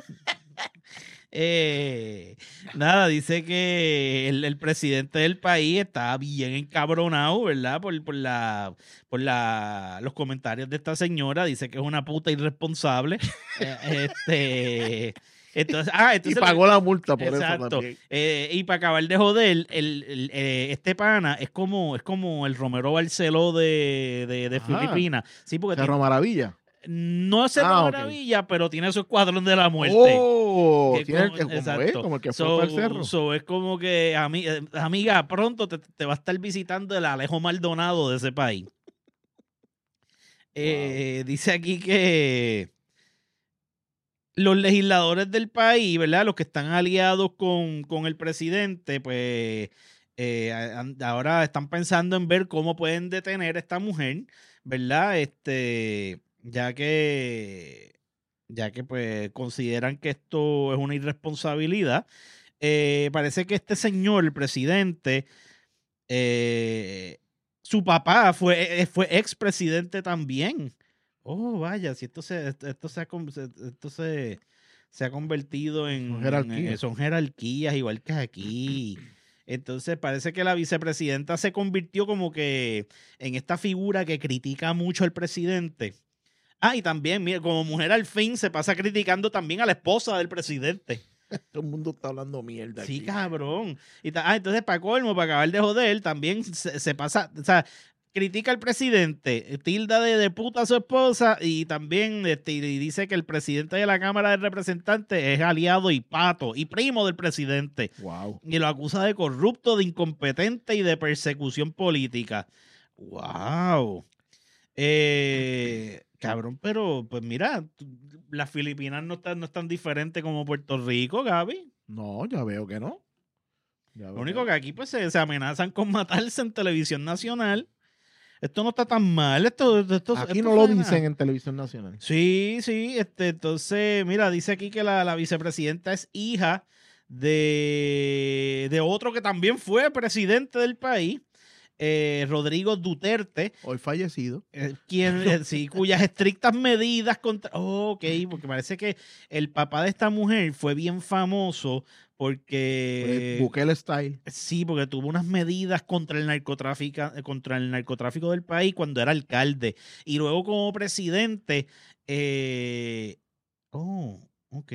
Speaker 1: Eh, nada, dice que el, el presidente del país está bien encabronado, ¿verdad? Por, por, la, por la, los comentarios de esta señora. Dice que es una puta irresponsable. Eh, este, entonces, ah,
Speaker 2: Y
Speaker 1: entonces
Speaker 2: pagó la multa por
Speaker 1: exacto.
Speaker 2: eso también.
Speaker 1: Eh, y para acabar de joder, el, el, eh, este pana es como, es como el Romero Barceló de, de, de
Speaker 2: Ajá.
Speaker 1: Filipinas. Sí, porque
Speaker 2: Cerro Maravilla.
Speaker 1: no es
Speaker 2: Ah, ok.
Speaker 1: maravilla, pero tiene su escuadrón de la muerte.
Speaker 2: Oh,
Speaker 1: Que
Speaker 2: tiene
Speaker 1: como-
Speaker 2: el- como,
Speaker 1: exacto.
Speaker 2: es, como el que fue
Speaker 1: So-
Speaker 2: para el cerro.
Speaker 1: so es como que, ami- eh, amiga, pronto te, te va a estar visitando el Alejo Maldonado de ese país. Eh, dice aquí que los legisladores del país, ¿verdad? Los que están aliados con, con el presidente, pues eh, a- ahora están pensando en ver cómo pueden detener a esta mujer, ¿verdad? Este, ya que ya que pues consideran que esto es una irresponsabilidad. Eh, parece que este señor, el presidente, eh, su papá fue, eh, fue expresidente también. Oh, vaya, si esto se, esto, esto se, ha, con- se- esto se, se ha convertido en,
Speaker 2: Son jerarquías.
Speaker 1: en- son jerarquías igual que aquí. Entonces parece que la vicepresidenta se convirtió como que en esta figura que critica mucho al presidente. Ah, y también, mira, como mujer al fin se pasa criticando también a la esposa del presidente.
Speaker 2: Todo el mundo está hablando mierda
Speaker 1: Sí,
Speaker 2: aquí.
Speaker 1: cabrón. Y ta- ah, entonces, para colmo, para acabar de joder, también se, se pasa, o sea, critica al presidente, tilda de, de puta a su esposa y también este, y dice que el presidente de la Cámara de Representantes es aliado y pato y primo del presidente.
Speaker 2: Wow.
Speaker 1: Y lo acusa de corrupto, de incompetente y de persecución política. ¡Wow! Eh, cabrón, pero pues mira, tú- las Filipinas no están, no están diferentes como Puerto Rico, Gaby.
Speaker 2: No, ya veo que no. Ya
Speaker 1: Lo
Speaker 2: veo
Speaker 1: único
Speaker 2: que
Speaker 1: que aquí pues se, se amenazan con matarse en televisión nacional. Esto no está tan mal. Esto, esto, esto-
Speaker 2: Aquí
Speaker 1: esto
Speaker 2: no lo
Speaker 1: suena-
Speaker 2: dicen en televisión nacional.
Speaker 1: Sí, sí. Este, entonces, mira, dice aquí que la, la vicepresidenta es hija de, de otro que también fue presidente del país, eh, Rodrigo Duterte,
Speaker 2: Hoy fallecido.
Speaker 1: eh, quien, eh, sí, cuyas estrictas medidas contra... Oh, ok, porque parece que el papá de esta mujer fue bien famoso porque...
Speaker 2: Eh, Bukele style.
Speaker 1: Sí, porque tuvo unas medidas contra el narcotráfico, contra el narcotráfico del país cuando era alcalde. Y luego como presidente... eh, Oh, ok.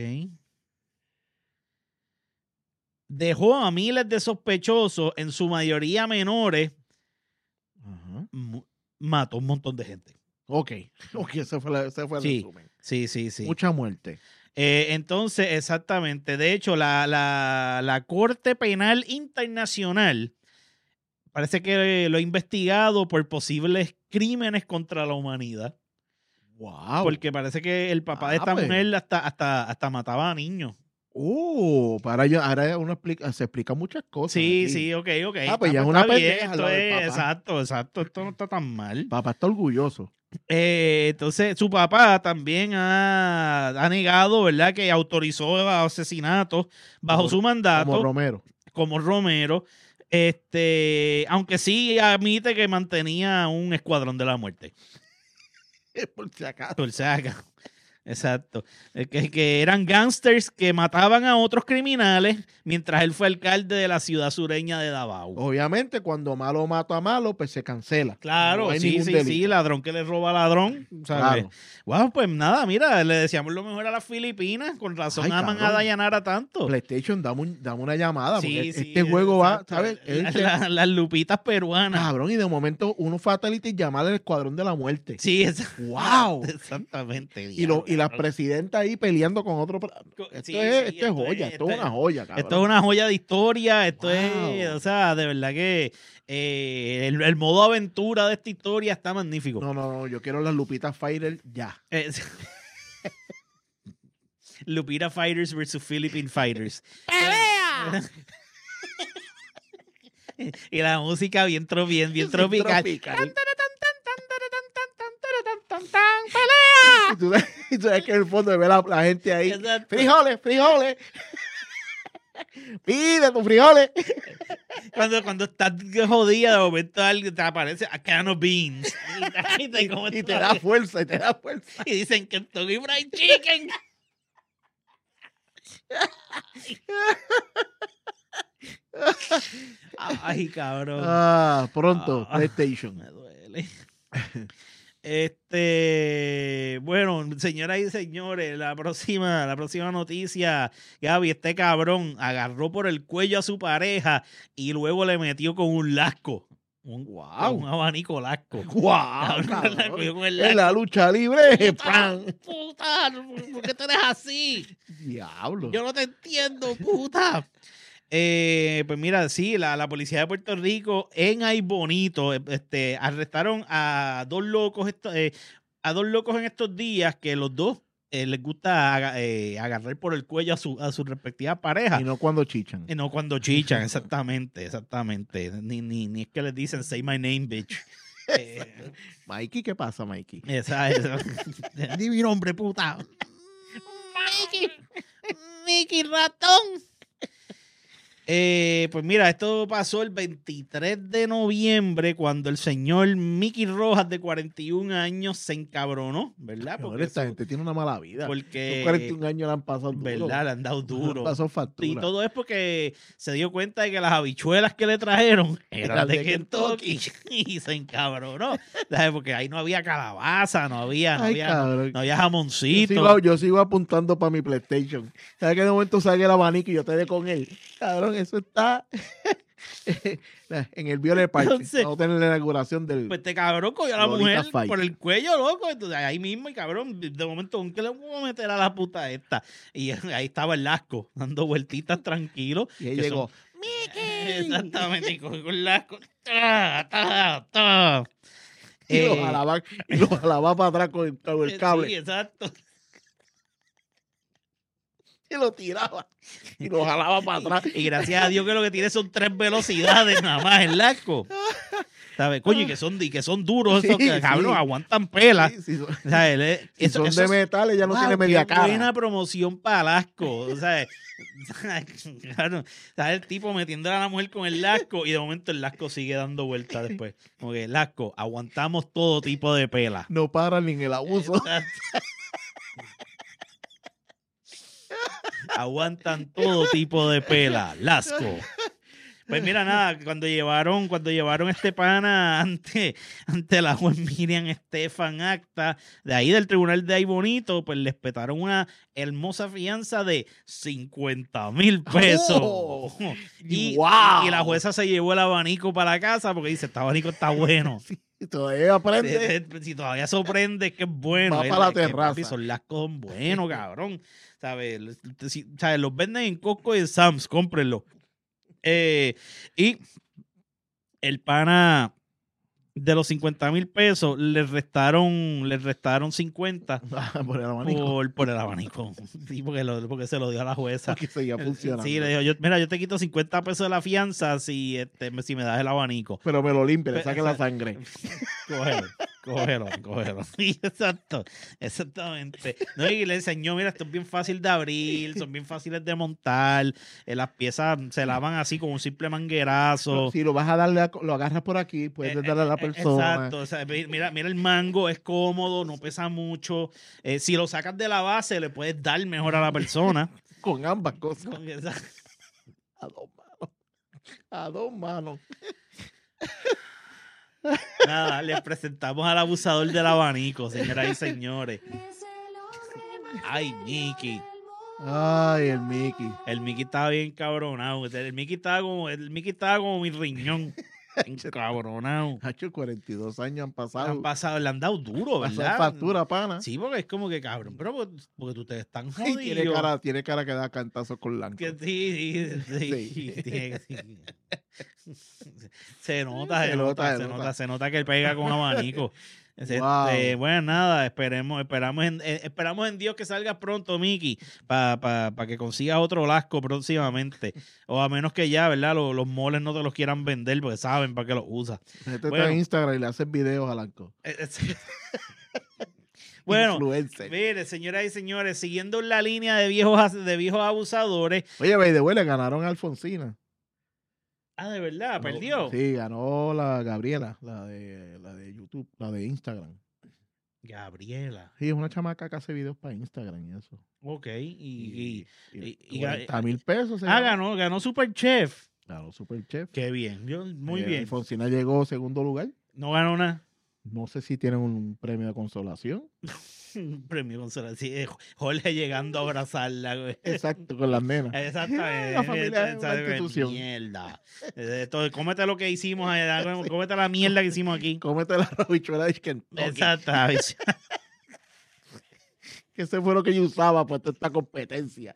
Speaker 1: Dejó a miles de sospechosos, en su mayoría menores,
Speaker 2: Ajá.
Speaker 1: mu- mató un montón de gente.
Speaker 2: Ok. Ok, ese fue, la- ese fue el
Speaker 1: Sí.
Speaker 2: resumen.
Speaker 1: Sí, sí, sí.
Speaker 2: Mucha muerte.
Speaker 1: Eh, entonces, exactamente. De hecho, la, la, la Corte Penal Internacional parece que lo ha investigado por posibles crímenes contra la humanidad.
Speaker 2: Wow.
Speaker 1: Porque parece que el papá de
Speaker 2: Ah,
Speaker 1: esta
Speaker 2: pues.
Speaker 1: mujer hasta, hasta, hasta mataba a niños.
Speaker 2: Oh, para yo, ahora uno explica, se explica muchas cosas.
Speaker 1: Sí,
Speaker 2: aquí.
Speaker 1: sí, ok, ok.
Speaker 2: Ah, pues
Speaker 1: Ah,
Speaker 2: ya es una
Speaker 1: está bien,
Speaker 2: pendeja
Speaker 1: esto
Speaker 2: la del
Speaker 1: es-
Speaker 2: papá.
Speaker 1: Exacto, exacto. Esto no está tan mal.
Speaker 2: Papá está orgulloso.
Speaker 1: Eh, entonces, su papá también ha, ha negado, ¿verdad?, que autorizó asesinatos bajo
Speaker 2: Como-
Speaker 1: su mandato,
Speaker 2: Como
Speaker 1: como,
Speaker 2: Romero.
Speaker 1: Romero. Este, aunque sí admite que mantenía un escuadrón de la muerte.
Speaker 2: Por si acaso.
Speaker 1: Por si acaso. Exacto. Eh, Que, que eran gángsters que mataban a otros criminales mientras él fue alcalde de la ciudad sureña de Davao.
Speaker 2: Obviamente, cuando malo mata a malo, pues se cancela.
Speaker 1: Claro,
Speaker 2: No hay
Speaker 1: sí,
Speaker 2: ningún
Speaker 1: sí,
Speaker 2: delito.
Speaker 1: sí, ladrón que le roba a ladrón, ¿sabes?
Speaker 2: Claro.
Speaker 1: Wow, pues nada, mira, le deseamos lo mejor a las Filipinas, con razón
Speaker 2: Ay,
Speaker 1: aman a
Speaker 2: cabrón.
Speaker 1: Dayanara tanto.
Speaker 2: PlayStation, dame, un- dame una llamada.
Speaker 1: Sí,
Speaker 2: porque
Speaker 1: sí,
Speaker 2: este juego va,
Speaker 1: exacto.
Speaker 2: ¿sabes?
Speaker 1: La-
Speaker 2: Este-
Speaker 1: la- las lupitas peruanas.
Speaker 2: cabrón, y de momento uno fatality llamar al escuadrón de la muerte.
Speaker 1: Sí, es,
Speaker 2: ¡Wow!
Speaker 1: exactamente.
Speaker 2: Y, lo, y las
Speaker 1: diablo,
Speaker 2: presidentas ahí peleando con otro. Esto,
Speaker 1: Sí,
Speaker 2: es,
Speaker 1: sí,
Speaker 2: esto es joya, esto es una joya, cabrón.
Speaker 1: Esto es una joya de historia, esto
Speaker 2: Wow.
Speaker 1: es, o sea, de verdad que eh, el, el modo aventura de esta historia está magnífico.
Speaker 2: No, no, no, yo quiero las Lupitas Fighter ya.
Speaker 1: Eh, Lupita Fighters versus Philippine Fighters. Y la música bien, tro- bien, bien tropical.
Speaker 2: Tropical. Y tú, sabes- y tú sabes que en el fondo ve la, la gente ahí.
Speaker 1: Exacto.
Speaker 2: Frijoles, frijoles. Pide tus frijoles.
Speaker 1: Cuando, cuando estás jodida, de momento alguien te aparece a can of beans. Y te, como
Speaker 2: Y te da fuerza, y te da fuerza.
Speaker 1: y dicen Kentucky Fried Chicken. Ay, cabrón.
Speaker 2: Ah, pronto,
Speaker 1: Ah.
Speaker 2: PlayStation.
Speaker 1: Me duele. Este, bueno, señoras y señores, la próxima, la próxima noticia, Gaby, este cabrón agarró por el cuello a su pareja y luego le metió con un lasco. Un,
Speaker 2: Wow.
Speaker 1: un abanico lasco.
Speaker 2: ¡Guau!
Speaker 1: Cabrón, la cogió con el
Speaker 2: En la lucha libre. ¡Pam!
Speaker 1: Puta, ¿por qué tú eres así?
Speaker 2: Diablo.
Speaker 1: Yo no te entiendo, puta. Eh, pues mira, sí, la, la policía de Puerto Rico en Ay Bonito este, arrestaron a dos locos esto- eh, a dos locos en estos días que los dos eh, les gusta aga- eh, agarrar por el cuello a su, a su respectiva pareja.
Speaker 2: Y no cuando chichan.
Speaker 1: Y no cuando chichan, exactamente, exactamente. Ni, ni, ni es que les dicen say my name, bitch. Eh,
Speaker 2: Mikey, ¿qué pasa, Mikey?
Speaker 1: esa, esa. Di mi nombre, puta. Mickey, Mickey ratón. Eh, pues mira, esto pasó el veintitrés de noviembre cuando el señor Mickey Rojas de cuarenta y un años se encabronó, ¿verdad?
Speaker 2: Porque esta
Speaker 1: eso-
Speaker 2: gente tiene una mala vida.
Speaker 1: porque
Speaker 2: Los cuarenta y un años le han pasado duro.
Speaker 1: ¿verdad? Le han dado
Speaker 2: Le han
Speaker 1: duro.
Speaker 2: pasado
Speaker 1: Y
Speaker 2: factura.
Speaker 1: todo es porque se dio cuenta de que las habichuelas que le trajeron eran
Speaker 2: Eran
Speaker 1: de
Speaker 2: de
Speaker 1: Kentucky y se encabronó. ¿Sabes? Porque ahí no había calabaza, no había, no
Speaker 2: Ay,
Speaker 1: había,
Speaker 2: cabrón.
Speaker 1: no había
Speaker 2: Yo
Speaker 1: jamoncito.
Speaker 2: sigo, yo sigo apuntando para mi PlayStation. ¿Sabes que de momento salga el abanico y yo te dé con él? Cabrón, eso está en el Violet Park.
Speaker 1: Entonces-
Speaker 2: Vamos a tener la inauguración del...
Speaker 1: Pues te cabrón cogió a la
Speaker 2: Lolita
Speaker 1: mujer
Speaker 2: Fight.
Speaker 1: por el cuello, loco. Entonces ahí mismo, y cabrón, de momento, ¿con qué le voy a meter a la puta esta? Y ahí estaba el lasco, dando vueltitas tranquilo.
Speaker 2: y ahí
Speaker 1: que
Speaker 2: llegó.
Speaker 1: son- Exactamente, y cogió el lasco. Ta, ta, ta.
Speaker 2: Y lo
Speaker 1: Eh,
Speaker 2: jalaba, y lo jalaba para atrás con el, con el cable.
Speaker 1: Sí, exacto.
Speaker 2: Y lo tiraba. Y lo jalaba para atrás.
Speaker 1: Y gracias a Dios que lo que tiene son tres velocidades nada más el lasco. ¿Sabes? Coño, y que son, y que son duros esos
Speaker 2: Sí,
Speaker 1: que, cabrón,
Speaker 2: sí.
Speaker 1: aguantan pelas.
Speaker 2: Sí, sí, son-
Speaker 1: O sea, él es-
Speaker 2: si
Speaker 1: eso-
Speaker 2: son
Speaker 1: eso
Speaker 2: de
Speaker 1: es-
Speaker 2: metal, ella no
Speaker 1: wow,
Speaker 2: tiene media
Speaker 1: qué
Speaker 2: cara.
Speaker 1: buena promoción para Lasco. O sea, claro, o sea, el tipo metiéndole a la mujer con el lasco y de momento el lasco sigue dando vueltas después. Como que lasco, aguantamos todo tipo de pela.
Speaker 2: No para ni en el abuso.
Speaker 1: Exacto. Aguantan todo tipo de pela, lasco. Pues mira, nada, cuando llevaron, cuando llevaron este pana ante, ante la juez Miriam Estefan Acta, de ahí del tribunal de ahí bonito, pues les petaron una hermosa fianza de cincuenta mil pesos.
Speaker 2: Oh,
Speaker 1: y,
Speaker 2: wow.
Speaker 1: y la jueza se llevó el abanico para la casa porque dice, este abanico está bueno.
Speaker 2: Y todavía aprende.
Speaker 1: Si todavía sorprende, es que es bueno.
Speaker 2: Va
Speaker 1: Es-
Speaker 2: para la
Speaker 1: es que,
Speaker 2: terraza.
Speaker 1: papi, son lascos son buenos, cabrón. ¿Sabes? Si- ¿sabes? Los venden en Costco y en Sam's, cómprenlo. Eh, y el pana de los cincuenta mil pesos le restaron, le restaron cincuenta
Speaker 2: Por el abanico.
Speaker 1: por, por el abanico. Sí, porque, lo- porque se lo dio a la jueza.
Speaker 2: Que seguía funcionando.
Speaker 1: Sí, le dijo, yo, mira, yo te quito cincuenta pesos de la fianza si, este, me- si me das el abanico.
Speaker 2: Pero me lo limpia, le
Speaker 1: Pe-
Speaker 2: saque
Speaker 1: o
Speaker 2: la
Speaker 1: sea,
Speaker 2: sangre.
Speaker 1: Cógelo, cógelo, cógelo. Sí, exacto, exactamente. No, y le enseñó, mira, esto es bien fácil de abrir, son bien fáciles de montar, eh, las piezas se lavan así con un simple manguerazo.
Speaker 2: Si lo vas a darle, a- lo agarras por aquí, puedes
Speaker 1: Eh,
Speaker 2: darle a la
Speaker 1: eh,
Speaker 2: persona.
Speaker 1: Exacto, o sea, mi- mira, mira el mango, es cómodo, no pesa mucho. Eh, si lo sacas de la base, le puedes dar mejor a la persona.
Speaker 2: Con ambas cosas.
Speaker 1: Con esa-
Speaker 2: A dos manos. A dos manos.
Speaker 1: Nada, les presentamos al abusador del abanico, señoras y señores. Ay, Mickey.
Speaker 2: Ay, el Mickey.
Speaker 1: El Mickey estaba bien cabronado. El Mickey estaba como, el Mickey estaba como mi riñón. Cabronado.
Speaker 2: Hacho, cuarenta y dos años han pasado.
Speaker 1: Han pasado, le han dado duro,
Speaker 2: Pasó
Speaker 1: ¿verdad?
Speaker 2: factura, pana.
Speaker 1: Sí, porque es como que cabrón, pero porque, porque tú te están
Speaker 2: Ay,
Speaker 1: jodido.
Speaker 2: tiene cara, tiene cara que da cantazos con blanco.
Speaker 1: Que sí, sí, sí,
Speaker 2: Sí.
Speaker 1: tiene- sí. Se nota, se,
Speaker 2: Se
Speaker 1: nota,
Speaker 2: nota,
Speaker 1: se
Speaker 2: se
Speaker 1: nota,
Speaker 2: nota.
Speaker 1: se nota que él pega con abanico. Este,
Speaker 2: Wow.
Speaker 1: bueno, nada, esperemos, esperamos en, eh, esperamos en Dios que salgas pronto, Mickey, para pa, pa que consigas otro lasco próximamente. O a menos que ya, ¿verdad? Los, los moles no te los quieran vender porque saben para qué los usas.
Speaker 2: Este
Speaker 1: Bueno.
Speaker 2: está en Instagram y le hacen videos a Lanco.
Speaker 1: Eh, eh, Bueno,
Speaker 2: Influencer.
Speaker 1: mire, señoras y señores, siguiendo en la línea de viejos, as- de viejos abusadores.
Speaker 2: Oye, by the way, le ganaron a Alfonsina.
Speaker 1: Ah, de verdad,
Speaker 2: No,
Speaker 1: perdió.
Speaker 2: Sí, ganó la Gabriela, la de, la de YouTube, la de Instagram.
Speaker 1: Gabriela.
Speaker 2: Sí, es una chamaca que hace videos para Instagram y eso.
Speaker 1: Ok. Y, y- y- y-
Speaker 2: cuarenta mil pesos. se
Speaker 1: ah, ganó, ganó Superchef.
Speaker 2: Ganó Superchef.
Speaker 1: Qué bien. Yo, muy
Speaker 2: Eh,
Speaker 1: bien.
Speaker 2: Alfonsina llegó segundo lugar.
Speaker 1: No ganó nada.
Speaker 2: No sé si tienen un premio de consolación.
Speaker 1: Un premio consolación. Sí, eh, Jorge llegando a abrazarla, güey.
Speaker 2: Exacto, con las nenas.
Speaker 1: Exactamente.
Speaker 2: La familia es una
Speaker 1: Esa- esa-
Speaker 2: institución.
Speaker 1: Mierda. Eh, Esto, cómete lo que hicimos allá, cómete la mierda que hicimos aquí.
Speaker 2: Cómete la habichuela de Kentucky.
Speaker 1: Exacto.
Speaker 2: Que ese fue lo que yo usaba para toda esta competencia.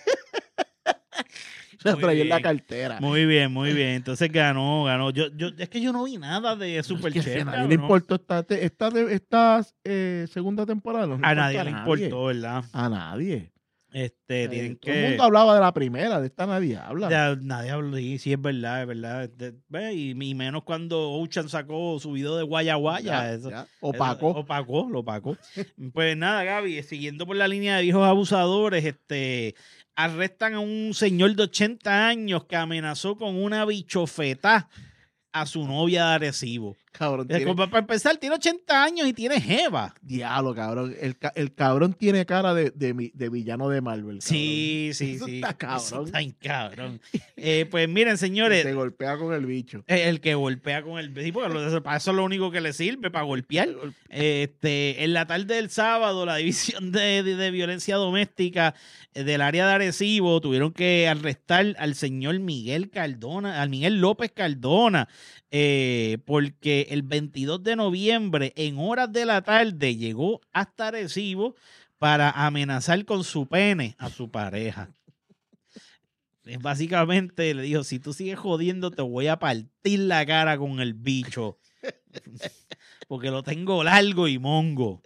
Speaker 2: La
Speaker 1: Muy
Speaker 2: traía en la
Speaker 1: bien.
Speaker 2: cartera.
Speaker 1: Muy bien, muy bien. Entonces ganó, ganó. Yo, yo, es que yo no vi nada de
Speaker 2: Es que
Speaker 1: Superchef.
Speaker 2: a nadie
Speaker 1: cabrón.
Speaker 2: le importó esta, te- esta, de- esta eh, segunda temporada. no le
Speaker 1: A
Speaker 2: importa
Speaker 1: nadie le importó, ¿verdad?
Speaker 2: A nadie.
Speaker 1: Este,
Speaker 2: Eh,
Speaker 1: tienen
Speaker 2: todo
Speaker 1: que...
Speaker 2: el mundo hablaba de la primera, de esta nadie habla.
Speaker 1: Ya, nadie habló, sí, sí, es verdad, es verdad. De- ve, y, y menos cuando Ocean sacó su video de Guaya Guaya.
Speaker 2: Ya,
Speaker 1: Eso,
Speaker 2: ya,
Speaker 1: eso-
Speaker 2: opacó.
Speaker 1: opacó, lo opacó. Pues nada, Gaby, siguiendo por la línea de viejos abusadores, este, arrestan a un señor de ochenta años que amenazó con una bichofetá a su novia de Arecibo.
Speaker 2: Cabrón,
Speaker 1: Eh,
Speaker 2: tiene,
Speaker 1: como Para empezar, tiene ochenta años y tiene jeva.
Speaker 2: diablo, cabrón. El, ca- el cabrón tiene cara de, de, mi- de villano de Marvel. Cabrón.
Speaker 1: Sí, sí,
Speaker 2: Eso
Speaker 1: sí.
Speaker 2: está
Speaker 1: Eso
Speaker 2: cabrón.
Speaker 1: está bien cabrón. Eh, pues miren,
Speaker 2: Se
Speaker 1: señores,
Speaker 2: golpea con el bicho.
Speaker 1: eh, el que golpea con el... Sí, porque lo- para eso es lo único que le sirve, para golpear. Este, en la tarde del sábado, la División de, de- de Violencia Doméstica eh, del área de Arecibo tuvieron que arrestar al señor Miguel Cardona, al Miguel López Cardona, eh, porque el veintidós de noviembre, en horas de la tarde, llegó hasta Arecibo para amenazar con su pene a su pareja. Eh, Básicamente le dijo, si tú sigues jodiendo, te voy a partir la cara con el bicho. Porque lo tengo largo y mongo.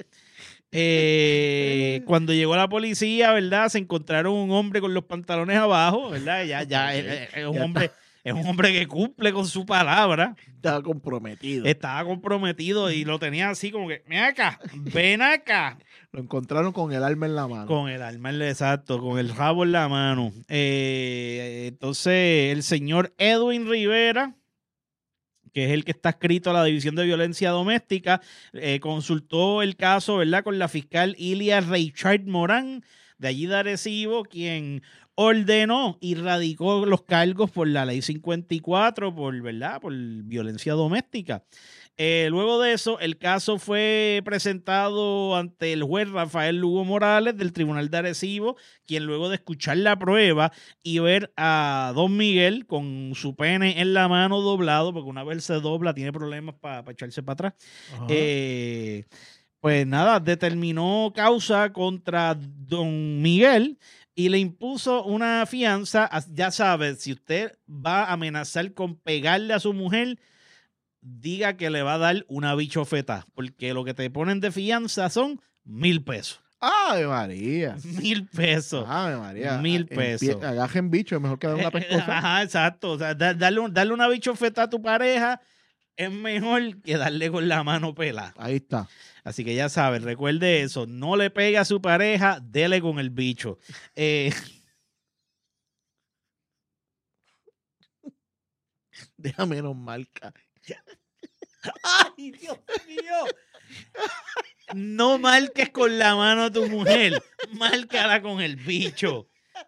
Speaker 1: Eh, cuando llegó la policía, ¿verdad? Se encontraron un hombre con los pantalones abajo, ¿verdad? Ya, ya, es, es- es un
Speaker 2: Ya
Speaker 1: hombre, es un hombre que cumple con su palabra.
Speaker 2: Estaba comprometido.
Speaker 1: Estaba comprometido y lo tenía así como que, ven acá, ven acá.
Speaker 2: Lo encontraron con el arma en la mano.
Speaker 1: Con el arma, en- exacto, con el rabo en la mano. Eh, entonces, el señor Edwin Rivera, que es el que está adscrito a la División de Violencia Doméstica, eh, consultó el caso, ¿verdad?, con la fiscal Ilia Reichard Morán, de allí de Arecibo, quien ordenó y radicó los cargos por la ley cincuenta y cuatro, por, ¿verdad?, por violencia doméstica. Eh, luego de eso, el caso fue presentado ante el juez Rafael Lugo Morales del Tribunal de Arecibo, quien luego de escuchar la prueba y ver a Don Miguel con su pene en la mano doblado, porque una vez se dobla tiene problemas para echarse para atrás,
Speaker 2: Ajá.
Speaker 1: eh, pues nada, determinó causa contra Don Miguel y le impuso una fianza. Ya sabes, si usted va a amenazar con pegarle a su mujer, diga que le va a dar una bichofeta, porque lo que te ponen de fianza son mil pesos.
Speaker 2: ¡Ave María!
Speaker 1: Mil pesos.
Speaker 2: ¡Ave María!
Speaker 1: Mil
Speaker 2: Empie-
Speaker 1: pesos.
Speaker 2: Agajen bicho, es mejor que dar una pescosa.
Speaker 1: Ajá, exacto. O sea, da- darle, un- darle una bichofeta a tu pareja es mejor que darle con la mano pelada.
Speaker 2: Ahí está.
Speaker 1: Así que ya sabes, recuerde eso. No le pegue a su pareja, dele con el bicho. Eh,
Speaker 2: Déjame menos marca.
Speaker 1: ¡Ay, Dios mío! No marques con la mano a tu mujer, márcala con el bicho.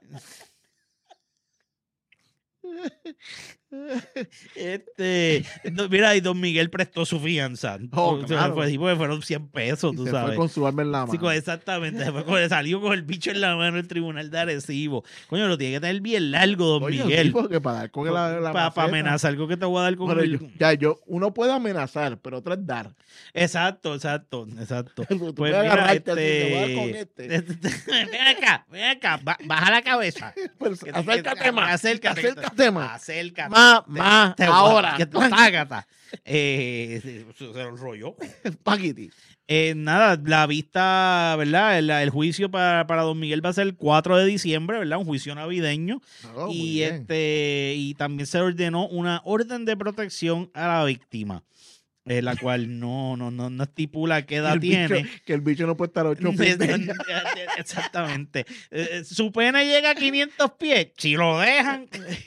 Speaker 1: Este, no, mira, y Don Miguel prestó su fianza.
Speaker 2: Oh,
Speaker 1: O sea,
Speaker 2: claro.
Speaker 1: fue, sí, porque fueron cien pesos,
Speaker 2: Y
Speaker 1: tú
Speaker 2: se
Speaker 1: sabes.
Speaker 2: fue con su arma en la mano.
Speaker 1: Sí, con- exactamente. Se fue con- salió con el bicho en la mano el tribunal de Arecibo. Coño, lo tiene que tener bien largo, Don
Speaker 2: Coño,
Speaker 1: Miguel.
Speaker 2: sí, porque para dar con la, la
Speaker 1: Para
Speaker 2: maceta.
Speaker 1: amenazar algo que te voy a dar con
Speaker 2: Bueno,
Speaker 1: el...
Speaker 2: yo- ya, yo, uno puede amenazar, pero otro es dar.
Speaker 1: Exacto, exacto, exacto.
Speaker 2: Tú
Speaker 1: Pues
Speaker 2: puedes
Speaker 1: mira,
Speaker 2: agarrarte así, te voy a dar
Speaker 1: este...
Speaker 2: con este.
Speaker 1: ven acá, ven acá, ba- baja la cabeza.
Speaker 2: Pero
Speaker 1: Que te-
Speaker 2: acércate
Speaker 1: que-
Speaker 2: más.
Speaker 1: acércate,
Speaker 2: Acércate más.
Speaker 1: Acércate.
Speaker 2: Más,
Speaker 1: Te-
Speaker 2: más,
Speaker 1: te voy a-
Speaker 2: ahora.
Speaker 1: que te- tágata. Eh, se, se lo enrolló.
Speaker 2: Paquiti.
Speaker 1: Eh, nada, la vista, ¿verdad? El, el juicio para, para Don Miguel va a ser el cuatro de diciembre, ¿verdad? Un juicio navideño.
Speaker 2: Oh, muy
Speaker 1: y
Speaker 2: bien.
Speaker 1: este y también se ordenó una orden de protección a la víctima, eh, la cual no, no, no, no estipula qué edad
Speaker 2: el bicho-
Speaker 1: tiene.
Speaker 2: que el bicho no puede estar ocho pies. de ella.
Speaker 1: Exactamente. Eh, Su pene llega a quinientos pies. Si lo dejan,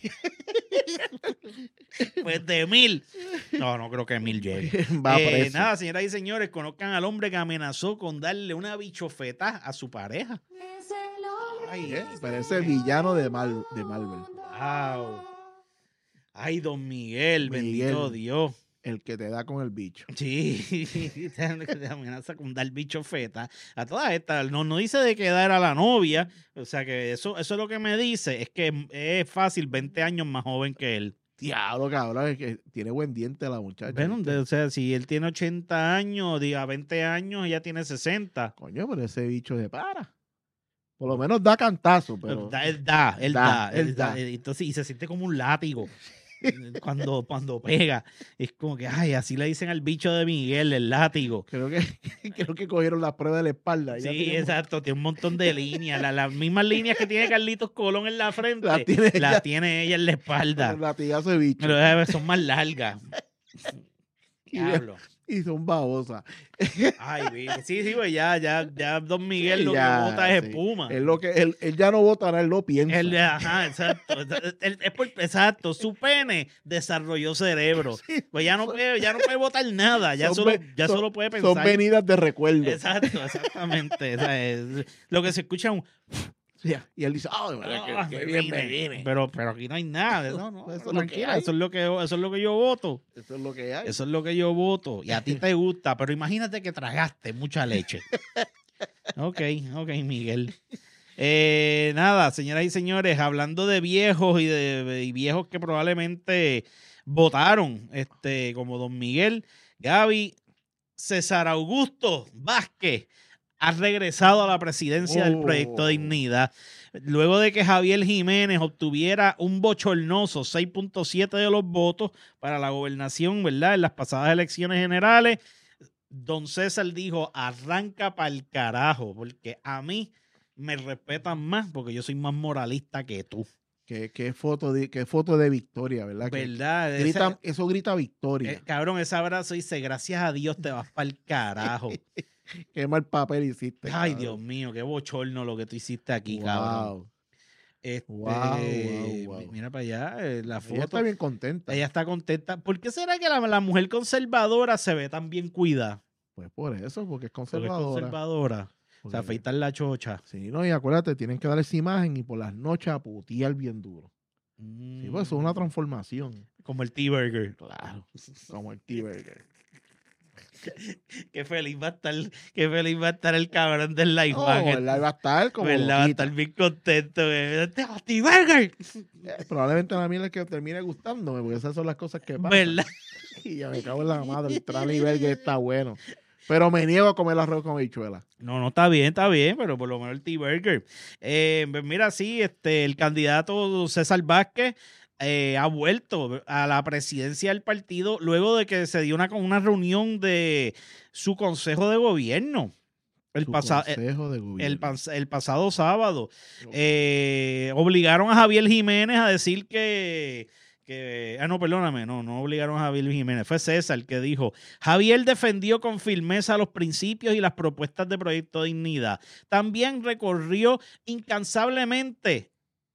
Speaker 1: pues de mil. No, no creo que mil llegue.
Speaker 2: Va
Speaker 1: Eh,
Speaker 2: preso.
Speaker 1: nada, señoras y señores, conozcan al hombre que amenazó con darle una bichofeta a su pareja.
Speaker 2: Ay, eh, parece villano de, Mal, de Marvel.
Speaker 1: Wow. Ay, don Miguel, bendito
Speaker 2: Miguel.
Speaker 1: Dios.
Speaker 2: El que te da con el bicho.
Speaker 1: Sí, te amenaza con dar bichofeta a todas estas. No, no dice de que dar a la novia. O sea que eso, eso es lo que me dice. Es que es fácil, veinte años más joven que él.
Speaker 2: Diablo, cabrón, es que tiene buen diente la muchacha.
Speaker 1: Bueno,
Speaker 2: ¿viste?
Speaker 1: de- o sea, si él tiene ochenta años, diga veinte años, ella tiene sesenta.
Speaker 2: Coño, pero ese bicho se para. Por lo menos da cantazo, pero.
Speaker 1: Da- él da, él
Speaker 2: Da,
Speaker 1: da,
Speaker 2: él
Speaker 1: él da.
Speaker 2: da.
Speaker 1: Entonces, y se siente como un látigo. cuando, cuando pega. Es como que, ay, así le dicen al bicho de Miguel, el látigo.
Speaker 2: Creo que, creo que cogieron la prueba de la espalda. Ya
Speaker 1: Sí,
Speaker 2: tiene-
Speaker 1: exacto, tiene un montón de líneas. La- las mismas líneas que tiene Carlitos Colón en la frente,
Speaker 2: Las tiene ella.
Speaker 1: las tiene ella en la espalda.
Speaker 2: Con el latigazo de bicho.
Speaker 1: Pero eh, son más largas.
Speaker 2: Y-
Speaker 1: Diablo.
Speaker 2: Y son babosas.
Speaker 1: Ay, Billy. Sí, sí, pues ya, ya, ya Don Miguel
Speaker 2: Sí,
Speaker 1: lo
Speaker 2: ya,
Speaker 1: que bota es
Speaker 2: sí.
Speaker 1: espuma.
Speaker 2: Él, lo que, él, él ya no votará, él lo piensa.
Speaker 1: Él, ajá, exacto. Él- es por- exacto. Su pene desarrolló cerebro.
Speaker 2: Sí,
Speaker 1: Pues ya no puede, ya no puede votar nada. Ya,
Speaker 2: Son
Speaker 1: solo,
Speaker 2: ve-
Speaker 1: ya
Speaker 2: son-
Speaker 1: solo puede pensar.
Speaker 2: Son venidas de recuerdo.
Speaker 1: Exacto, exactamente. O sea, es- lo que se escucha es un.
Speaker 2: Sí, y él dice, ay, mira,
Speaker 1: "Ah,
Speaker 2: qué, qué
Speaker 1: me
Speaker 2: bien me
Speaker 1: vine".
Speaker 2: viene.
Speaker 1: Pero, pero aquí no hay nada. de eso, no,
Speaker 2: Eso es lo
Speaker 1: tranquila,
Speaker 2: que hay.
Speaker 1: eso es lo que, eso es lo que yo voto.
Speaker 2: Eso es lo que hay.
Speaker 1: Eso es lo que yo voto. Y a ti te gusta, pero imagínate que tragaste mucha leche. Ok, ok, Miguel. Eh, nada, señoras y señores, hablando de viejos y de y viejos que probablemente votaron, este, como Don Miguel, Gaby, César Augusto Vázquez ha regresado a la presidencia del Proyecto
Speaker 2: Oh.
Speaker 1: Dignidad. Luego de que Javier Jiménez obtuviera un bochornoso seis punto siete de los votos para la gobernación, ¿verdad? En las pasadas elecciones generales, don César dijo, arranca para el carajo, porque a mí me respetan más, porque yo soy más moralista que tú.
Speaker 2: Qué, qué foto de, qué foto de victoria, ¿verdad? Que
Speaker 1: ¿Verdad?
Speaker 2: grita-
Speaker 1: Ese-
Speaker 2: eso grita victoria.
Speaker 1: eh, cabrón, ese abrazo dice, gracias a Dios te vas para el carajo.
Speaker 2: Qué mal papel hiciste.
Speaker 1: Ay,
Speaker 2: cabrón.
Speaker 1: Dios mío, qué bochorno lo que tú hiciste aquí, cabrón.
Speaker 2: Wow.
Speaker 1: Este,
Speaker 2: Wow, wow, wow.
Speaker 1: Mira para allá, eh, la
Speaker 2: Ella
Speaker 1: foto.
Speaker 2: está bien contenta.
Speaker 1: Ella está contenta. ¿Por qué será que la, la mujer conservadora se ve tan bien cuidada?
Speaker 2: Pues por eso, porque es
Speaker 1: Porque es
Speaker 2: conservadora.
Speaker 1: conservadora. O sea,
Speaker 2: Porque-
Speaker 1: afeitar la chocha.
Speaker 2: Sí, no, y acuérdate, tienen que dar esa imagen y por las noches a putear bien duro. Sí, pues eso es una
Speaker 1: Mm,
Speaker 2: transformación.
Speaker 1: Como el T-Burger.
Speaker 2: Claro. Como el T-Burger.
Speaker 1: Qué feliz va a estar, qué feliz va a estar el cabrón del Life
Speaker 2: No,
Speaker 1: Hack.
Speaker 2: él va a estar como
Speaker 1: ¿Verdad? Va a
Speaker 2: loquita.
Speaker 1: estar bien contento. güey. ¡Tengo T-Burger!
Speaker 2: Eh, Probablemente a mí es la que termine gustándome, porque esas son las cosas que pasan.
Speaker 1: ¿Verdad?
Speaker 2: Y ya me cago en la madre, el Trani Burger está bueno. Pero me niego a comer arroz con habichuela.
Speaker 1: No, no, está bien, está bien, pero por lo menos el T-Burger. Eh, pues mira, sí, este, el candidato César Vázquez eh, ha vuelto a la presidencia del partido luego de que se dio una, una reunión de su consejo de gobierno. El,
Speaker 2: Su
Speaker 1: pasa-
Speaker 2: consejo de gobierno.
Speaker 1: el, pas- el pasado sábado. Eh, obligaron a Javier Jiménez a decir que, que... Ah, no, perdóname, no, no obligaron a Javier Jiménez. Fue César el que dijo, Javier defendió con firmeza los principios y las propuestas de Proyecto Dignidad. También recorrió incansablemente...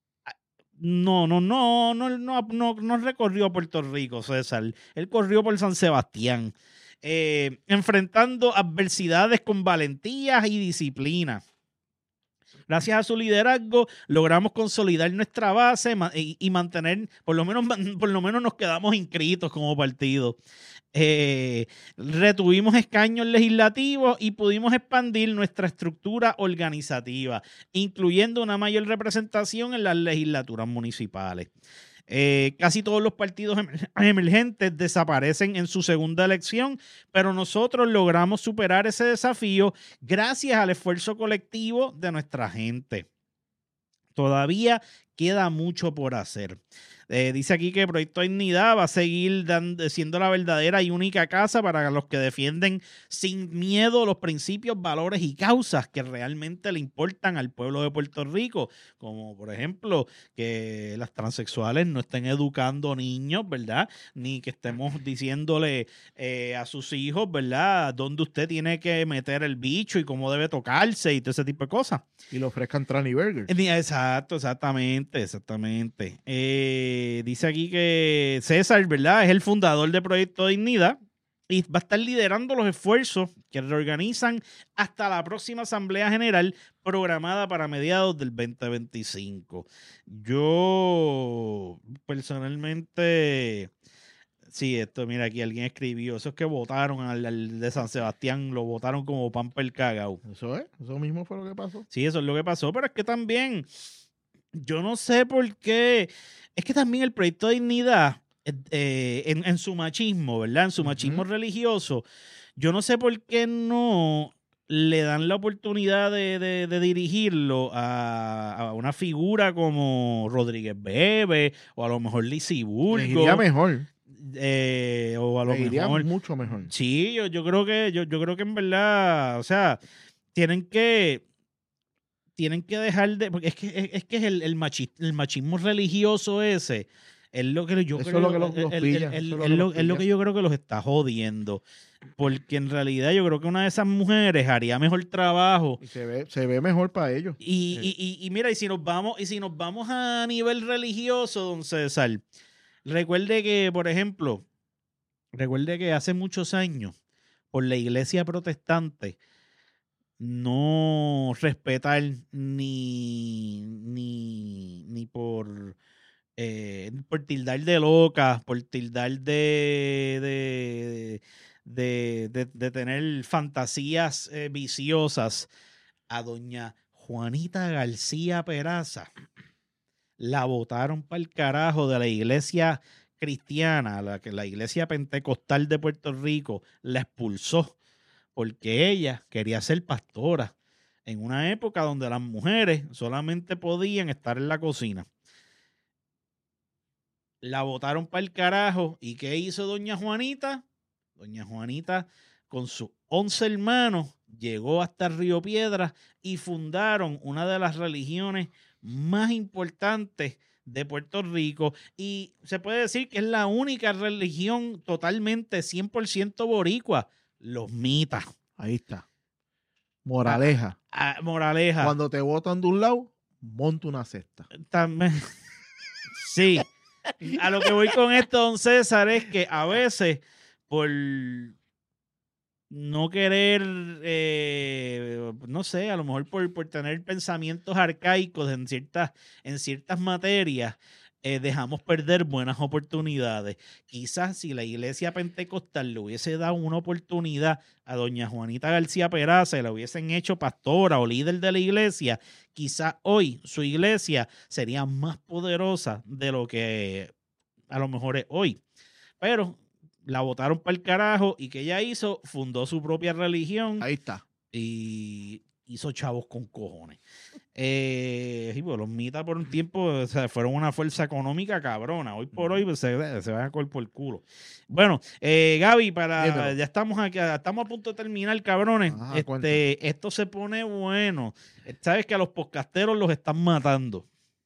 Speaker 1: No, no, no, no, no, no, no recorrió Puerto Rico, César. Él corrió por San Sebastián. Eh, enfrentando adversidades con valentía y disciplina. Gracias a su liderazgo logramos consolidar nuestra base ma- y, y mantener, por lo menos, por lo menos nos quedamos inscritos como partido. Eh, retuvimos escaños legislativos y pudimos expandir nuestra estructura organizativa, incluyendo una mayor representación en las legislaturas municipales. Eh, casi todos los partidos emer- emergentes desaparecen en su segunda elección, pero nosotros logramos superar ese desafío gracias al esfuerzo colectivo de nuestra gente. Todavía queda mucho por hacer. Eh, dice aquí que Proyecto Dignidad va a seguir dando, siendo la verdadera y única casa para los que defienden sin miedo los principios, valores y causas que realmente le importan al pueblo de Puerto Rico, como por ejemplo que las transexuales no estén educando niños, ¿verdad? Ni que estemos diciéndole eh, a sus hijos, ¿verdad? Dónde usted tiene que meter el bicho y cómo debe tocarse y todo ese tipo de cosas.
Speaker 2: Y le ofrezcan Trani Burger.
Speaker 1: Exacto, exactamente, exactamente. Eh, dice aquí que César, ¿verdad? Es el fundador de Proyecto Dignidad y va a estar liderando los esfuerzos que reorganizan hasta la próxima Asamblea General programada para mediados del veinte veinticinco. Yo personalmente... Sí, esto, mira, aquí alguien escribió, esos que votaron al, al de San Sebastián, lo votaron como pamper cagao.
Speaker 2: Eso es, eso mismo fue lo que pasó.
Speaker 1: Sí, eso es lo que pasó, pero es que también, yo no sé por qué, es que también el Proyecto de Dignidad, eh, eh, en, en su machismo, ¿verdad? En su machismo
Speaker 2: Ujú.
Speaker 1: religioso, yo no sé por qué no le dan la oportunidad de, de, de dirigirlo a, a una figura como Rodríguez Bebe o a lo mejor Lizzy
Speaker 2: Le
Speaker 1: Burgos.
Speaker 2: iría mejor.
Speaker 1: eh, o a lo
Speaker 2: Le iría
Speaker 1: mejor
Speaker 2: mucho mejor.
Speaker 1: sí, yo, yo creo que yo, yo creo que en verdad, o sea, tienen que tienen que dejar de, porque es que es, es que es el, el, machi, el machismo religioso ese, es lo que yo
Speaker 2: Eso
Speaker 1: creo,
Speaker 2: es lo que los, los
Speaker 1: el-
Speaker 2: pilla.
Speaker 1: el- el-
Speaker 2: eso es lo
Speaker 1: es
Speaker 2: que
Speaker 1: lo,
Speaker 2: los
Speaker 1: es lo
Speaker 2: pilla.
Speaker 1: que yo creo que los está jodiendo, porque en realidad yo creo que una de esas mujeres haría mejor trabajo.
Speaker 2: Y se ve, se ve mejor para ellos.
Speaker 1: Y,
Speaker 2: Eh,
Speaker 1: y, y, y mira, y si nos vamos, y si nos vamos a nivel religioso, don César, recuerde que, por ejemplo, recuerde que hace muchos años, por la iglesia protestante, no respetar ni, ni, ni por, eh, por tildar de loca, por tildar de, de, de, de, de tener fantasías eh, viciosas a doña Juanita García Peraza. La botaron para el carajo de la iglesia cristiana, la, que la iglesia pentecostal de Puerto Rico la expulsó porque ella quería ser pastora en una época donde las mujeres solamente podían estar en la cocina. La botaron para el carajo. ¿Y qué hizo doña Juanita? Doña Juanita, con sus once hermanos, llegó hasta Río Piedras y fundaron una de las religiones más importantes de Puerto Rico. Y se puede decir que es la única religión totalmente cien por ciento boricua, los mitas.
Speaker 2: Ahí está. Moraleja.
Speaker 1: Ah, moraleja.
Speaker 2: Cuando te botan de un lado, monta una cesta.
Speaker 1: También. Sí. A lo que voy con esto, don César, es que a veces, por no querer, eh, no sé, a lo mejor por, por tener pensamientos arcaicos en ciertas, en ciertas materias, eh, dejamos perder buenas oportunidades. Quizás si la iglesia pentecostal le hubiese dado una oportunidad a doña Juanita García Peraza y la hubiesen hecho pastora o líder de la iglesia, quizás hoy su iglesia sería más poderosa de lo que a lo mejor es hoy. Pero la botaron para el carajo y ¿qué ella hizo? Fundó su propia religión.
Speaker 2: Ahí está.
Speaker 1: Y hizo chavos con cojones. Eh, sí, pues los mitas por un tiempo, o sea, fueron una fuerza económica cabrona. Hoy por hoy pues, se, se van a coger por el culo. Bueno, eh, Gaby, para
Speaker 2: Dímelo.
Speaker 1: ya estamos aquí, estamos a punto de terminar, cabrones.
Speaker 2: Ajá, cuenta.
Speaker 1: este, esto se pone bueno. Sabes que a los podcasteros los están matando.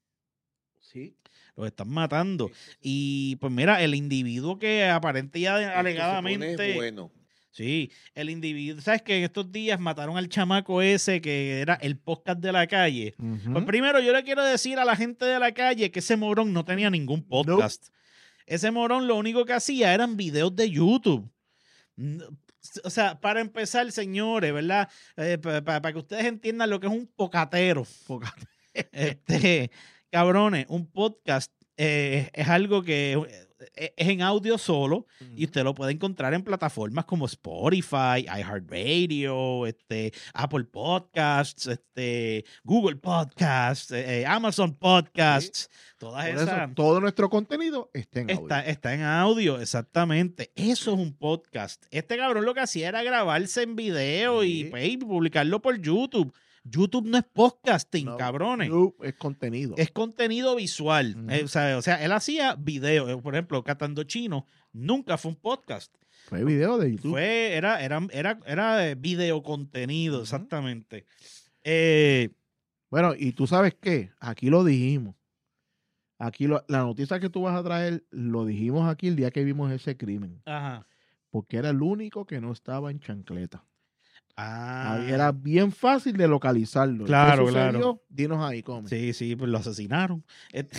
Speaker 2: Sí.
Speaker 1: Los están matando. Y pues mira, el individuo que aparente ya
Speaker 5: Esto se
Speaker 1: alegadamente.
Speaker 5: pone bueno.
Speaker 1: Sí, el individuo. ¿Sabes que en estos días mataron al chamaco ese que era el podcast de la calle?
Speaker 2: Ujú.
Speaker 1: Pues primero yo le quiero decir a la gente de la calle que ese morón no tenía ningún podcast. Ese morón lo único que hacía eran videos de YouTube. No, o sea, para empezar, señores, ¿verdad? Eh, para, para que ustedes entiendan lo que es un pocatero.
Speaker 2: Poca-
Speaker 1: Este, cabrones, un podcast eh, es algo que eh, es en audio solo y usted lo puede encontrar en plataformas como Spotify, iHeartRadio, este, Apple Podcasts, este, Google Podcasts, eh, Amazon Podcasts, todas
Speaker 2: Por
Speaker 1: esas.
Speaker 2: eso, todo nuestro contenido está en audio.
Speaker 1: Está, está en audio, exactamente. Eso es un podcast. Este cabrón lo que hacía era grabarse en video
Speaker 2: Sí.
Speaker 1: y, pues, y publicarlo por YouTube. YouTube no es podcasting,
Speaker 2: No,
Speaker 1: cabrones.
Speaker 2: no, es contenido.
Speaker 1: Es contenido visual.
Speaker 2: Ujú.
Speaker 1: Eh, o, sea, o sea, él hacía video. Eh, Por ejemplo, Catando Chino nunca fue un podcast.
Speaker 2: Fue video de YouTube.
Speaker 1: Fue, era, era, era, era eh, video contenido,
Speaker 2: Ujú.
Speaker 1: exactamente. Eh,
Speaker 2: Bueno, y tú sabes qué, aquí lo dijimos. Aquí lo- la noticia que tú vas a traer, lo dijimos aquí el día que vimos ese crimen.
Speaker 1: ajá.
Speaker 2: Porque era el único que no estaba en chancleta.
Speaker 1: Ah,
Speaker 2: Ahí era bien fácil de localizarlo.
Speaker 1: Claro,
Speaker 2: ¿Qué sucedió?
Speaker 1: claro.
Speaker 2: Dinos ahí, cómo.
Speaker 1: sí, sí, pues lo asesinaron. Este,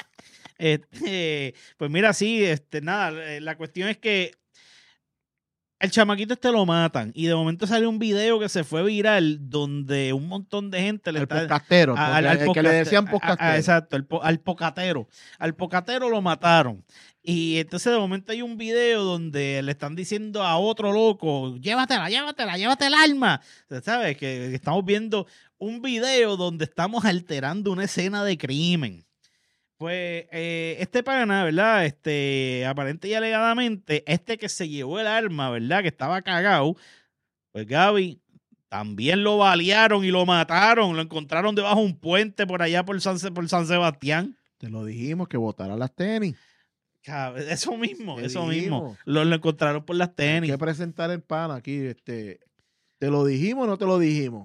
Speaker 1: este, pues mira, sí, este, nada, eh, la cuestión es que el chamaquito este lo matan y de momento salió un video que se fue viral donde un montón de gente le
Speaker 2: El
Speaker 1: está...
Speaker 2: podcastero.
Speaker 1: a- al-
Speaker 2: porque
Speaker 1: al
Speaker 2: el que le
Speaker 1: podcaste-
Speaker 2: decían
Speaker 1: a- a-
Speaker 2: podcastero.
Speaker 1: exacto, el po- al pocatero. Al pocatero lo mataron. Y entonces de momento hay un video donde le están diciendo a otro loco, llévatela, llévatela, llévate el arma. ¿Sabes? Que estamos viendo un video donde estamos alterando una escena de crimen. Pues eh, este pana, ¿verdad? Este, aparente y alegadamente, este que se llevó el arma, ¿verdad? Que estaba cagado. Pues Gaby, También lo balearon y lo mataron. Lo encontraron debajo de un puente por allá por San, por San Sebastián.
Speaker 2: Te lo dijimos que botara las tenis.
Speaker 1: Cab- Eso mismo,
Speaker 2: Te
Speaker 1: eso
Speaker 2: dijimos.
Speaker 1: mismo. Lo, lo encontraron por las
Speaker 2: Hay
Speaker 1: tenis.
Speaker 2: que presentar el pan aquí. Este, ¿te lo dijimos o no te lo dijimos?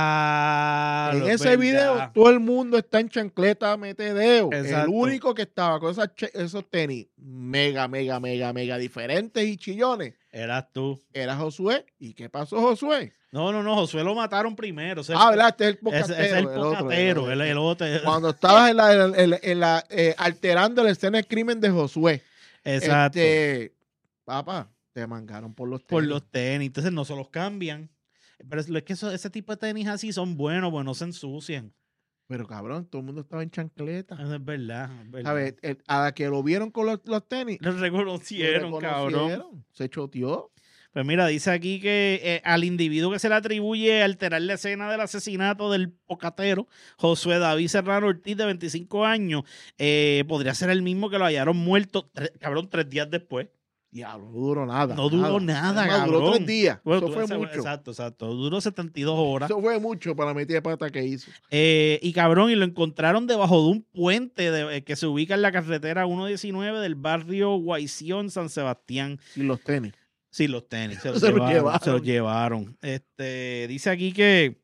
Speaker 1: Ya.
Speaker 2: En ese video todo el mundo está en chancleta metedeo. El
Speaker 1: Exacto.
Speaker 2: único que estaba con esas che- esos tenis mega, mega, mega, mega diferentes y chillones
Speaker 1: Eras tú.
Speaker 2: era Josué. ¿Y qué pasó, Josué?
Speaker 1: No, no, no. Josué lo mataron primero. Ese-
Speaker 2: Ah, ¿verdad? Este es el
Speaker 1: ese-
Speaker 2: pocatero.
Speaker 1: ese es el
Speaker 2: el otro,
Speaker 1: pocatero.
Speaker 2: el-
Speaker 1: El, el otro.
Speaker 2: Cuando estabas en la, en la- en la, eh, alterando la escena del crimen de Josué.
Speaker 1: Exacto.
Speaker 2: Este, papá, te mangaron por los tenis.
Speaker 1: Por los tenis. Entonces no se los cambian. Pero es, es que eso- ese tipo de tenis así son buenos, pues no se ensucian.
Speaker 2: Pero cabrón, todo el mundo estaba en chancleta.
Speaker 1: Eso es verdad. Es verdad.
Speaker 2: ¿Sabes? El- A la que lo vieron con los, los tenis,
Speaker 1: Lo
Speaker 2: lo
Speaker 1: reconocieron, cabrón.
Speaker 2: reconocieron, se choteó.
Speaker 1: Pues mira, dice aquí que eh, al individuo que se le atribuye alterar la escena del asesinato del pocatero, Josué David Serrano Ortiz, de veinticinco años, eh, podría ser el mismo que lo hallaron muerto, tre- cabrón, tres días después.
Speaker 2: Diablo, no duró nada.
Speaker 1: No duró nada,
Speaker 2: Además, duró
Speaker 1: cabrón.
Speaker 2: tres días.
Speaker 1: Bueno,
Speaker 2: Eso
Speaker 1: tú-
Speaker 2: fue
Speaker 1: ese-
Speaker 2: mucho.
Speaker 1: Exacto, exacto. Duró setenta y dos horas.
Speaker 2: Eso fue mucho para la metida de pata que hizo.
Speaker 1: Eh, y cabrón, y lo encontraron debajo de un puente de- eh, que se ubica en la carretera ciento diecinueve del barrio Guayción, San Sebastián.
Speaker 2: Y los tenis.
Speaker 1: Sí, los tenis. Se los,
Speaker 2: Se los
Speaker 1: llevaron,
Speaker 2: llevaron.
Speaker 1: Se los llevaron. Este, dice aquí que